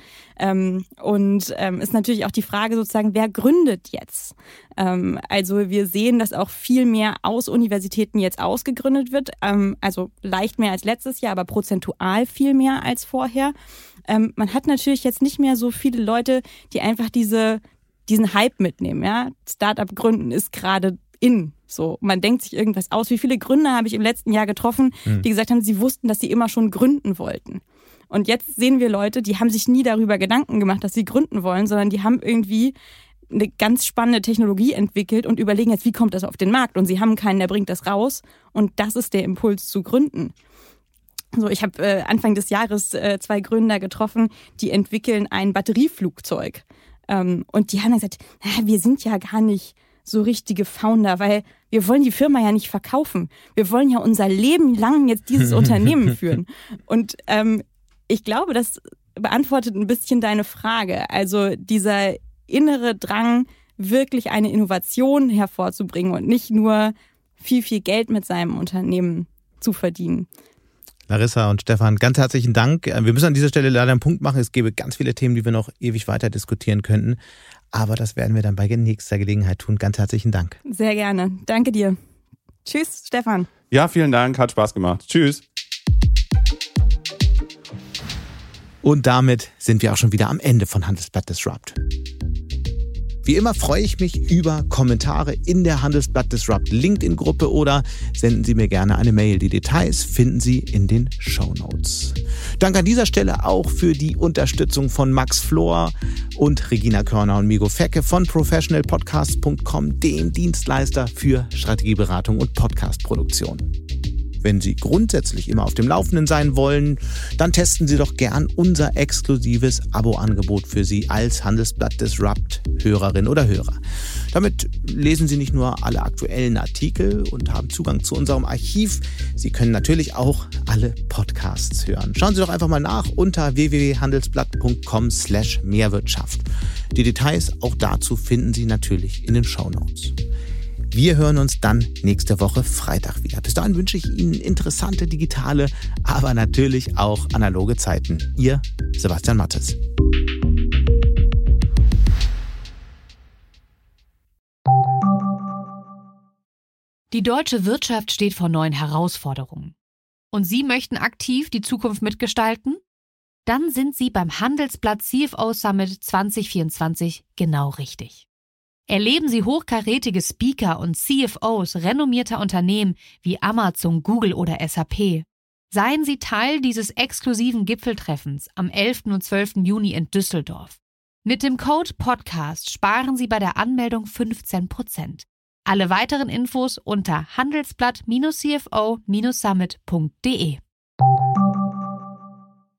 Und ist natürlich auch die Frage sozusagen, wer gründet jetzt? Also wir sehen, dass auch viel mehr aus Universitäten jetzt ausgegründet wird. Also leicht mehr als letztes Jahr, aber prozentual viel mehr als vorher. Man hat natürlich jetzt nicht mehr so viele Leute, die einfach diese, diesen Hype mitnehmen. Ja? Startup gründen ist gerade in. So, man denkt sich irgendwas aus. Wie viele Gründer habe ich im letzten Jahr getroffen, mhm. die gesagt haben, sie wussten, dass sie immer schon gründen wollten. Und jetzt sehen wir Leute, die haben sich nie darüber Gedanken gemacht, dass sie gründen wollen, sondern die haben irgendwie eine ganz spannende Technologie entwickelt und überlegen jetzt, wie kommt das auf den Markt? Und sie haben keinen, der bringt das raus. Und das ist der Impuls zu gründen. So, ich habe äh, Anfang des Jahres äh, zwei Gründer getroffen, die entwickeln ein Batterieflugzeug. Ähm, und die haben dann gesagt, na, wir sind ja gar nicht so richtige Founder, weil wir wollen die Firma ja nicht verkaufen. Wir wollen ja unser Leben lang jetzt dieses Unternehmen führen. Und ähm, ich glaube, das beantwortet ein bisschen deine Frage. Also dieser innere Drang, wirklich eine Innovation hervorzubringen und nicht nur viel, viel Geld mit seinem Unternehmen zu verdienen. Larissa und Stefan, ganz herzlichen Dank. Wir müssen an dieser Stelle leider einen Punkt machen. Es gäbe ganz viele Themen, die wir noch ewig weiter diskutieren könnten. Aber das werden wir dann bei nächster Gelegenheit tun. Ganz herzlichen Dank. Sehr gerne. Danke dir. Tschüss, Stefan. Ja, vielen Dank. Hat Spaß gemacht. Tschüss. Und damit sind wir auch schon wieder am Ende von Handelsblatt Disrupt. Wie immer freue ich mich über Kommentare in der Handelsblatt Disrupt LinkedIn-Gruppe oder senden Sie mir gerne eine Mail. Die Details finden Sie in den Shownotes. Danke an dieser Stelle auch für die Unterstützung von Max Flor und Regina Körner und Migo Fecke von professional podcasts punkt com, dem Dienstleister für Strategieberatung und Podcastproduktion. Wenn Sie grundsätzlich immer auf dem Laufenden sein wollen, dann testen Sie doch gern unser exklusives Abo-Angebot für Sie als Handelsblatt Disrupt Hörerin oder Hörer. Damit lesen Sie nicht nur alle aktuellen Artikel und haben Zugang zu unserem Archiv, Sie können natürlich auch alle Podcasts hören. Schauen Sie doch einfach mal nach unter w w w punkt handelsblatt punkt com slash Mehrwirtschaft. Die Details auch dazu finden Sie natürlich in den Shownotes. Wir hören uns dann nächste Woche Freitag wieder. Bis dahin wünsche ich Ihnen interessante digitale, aber natürlich auch analoge Zeiten. Ihr Sebastian Mattes. Die deutsche Wirtschaft steht vor neuen Herausforderungen. Und Sie möchten aktiv die Zukunft mitgestalten? Dann sind Sie beim Handelsblatt C F O Summit zwanzig vierundzwanzig genau richtig. Erleben Sie hochkarätige Speaker und C F Os renommierter Unternehmen wie Amazon, Google oder S A P. Seien Sie Teil dieses exklusiven Gipfeltreffens am elften und zwölften Juni in Düsseldorf. Mit dem Code Podcast sparen Sie bei der Anmeldung fünfzehn Prozent. Alle weiteren Infos unter handelsblatt Bindestrich c f o Bindestrich summit punkt d e.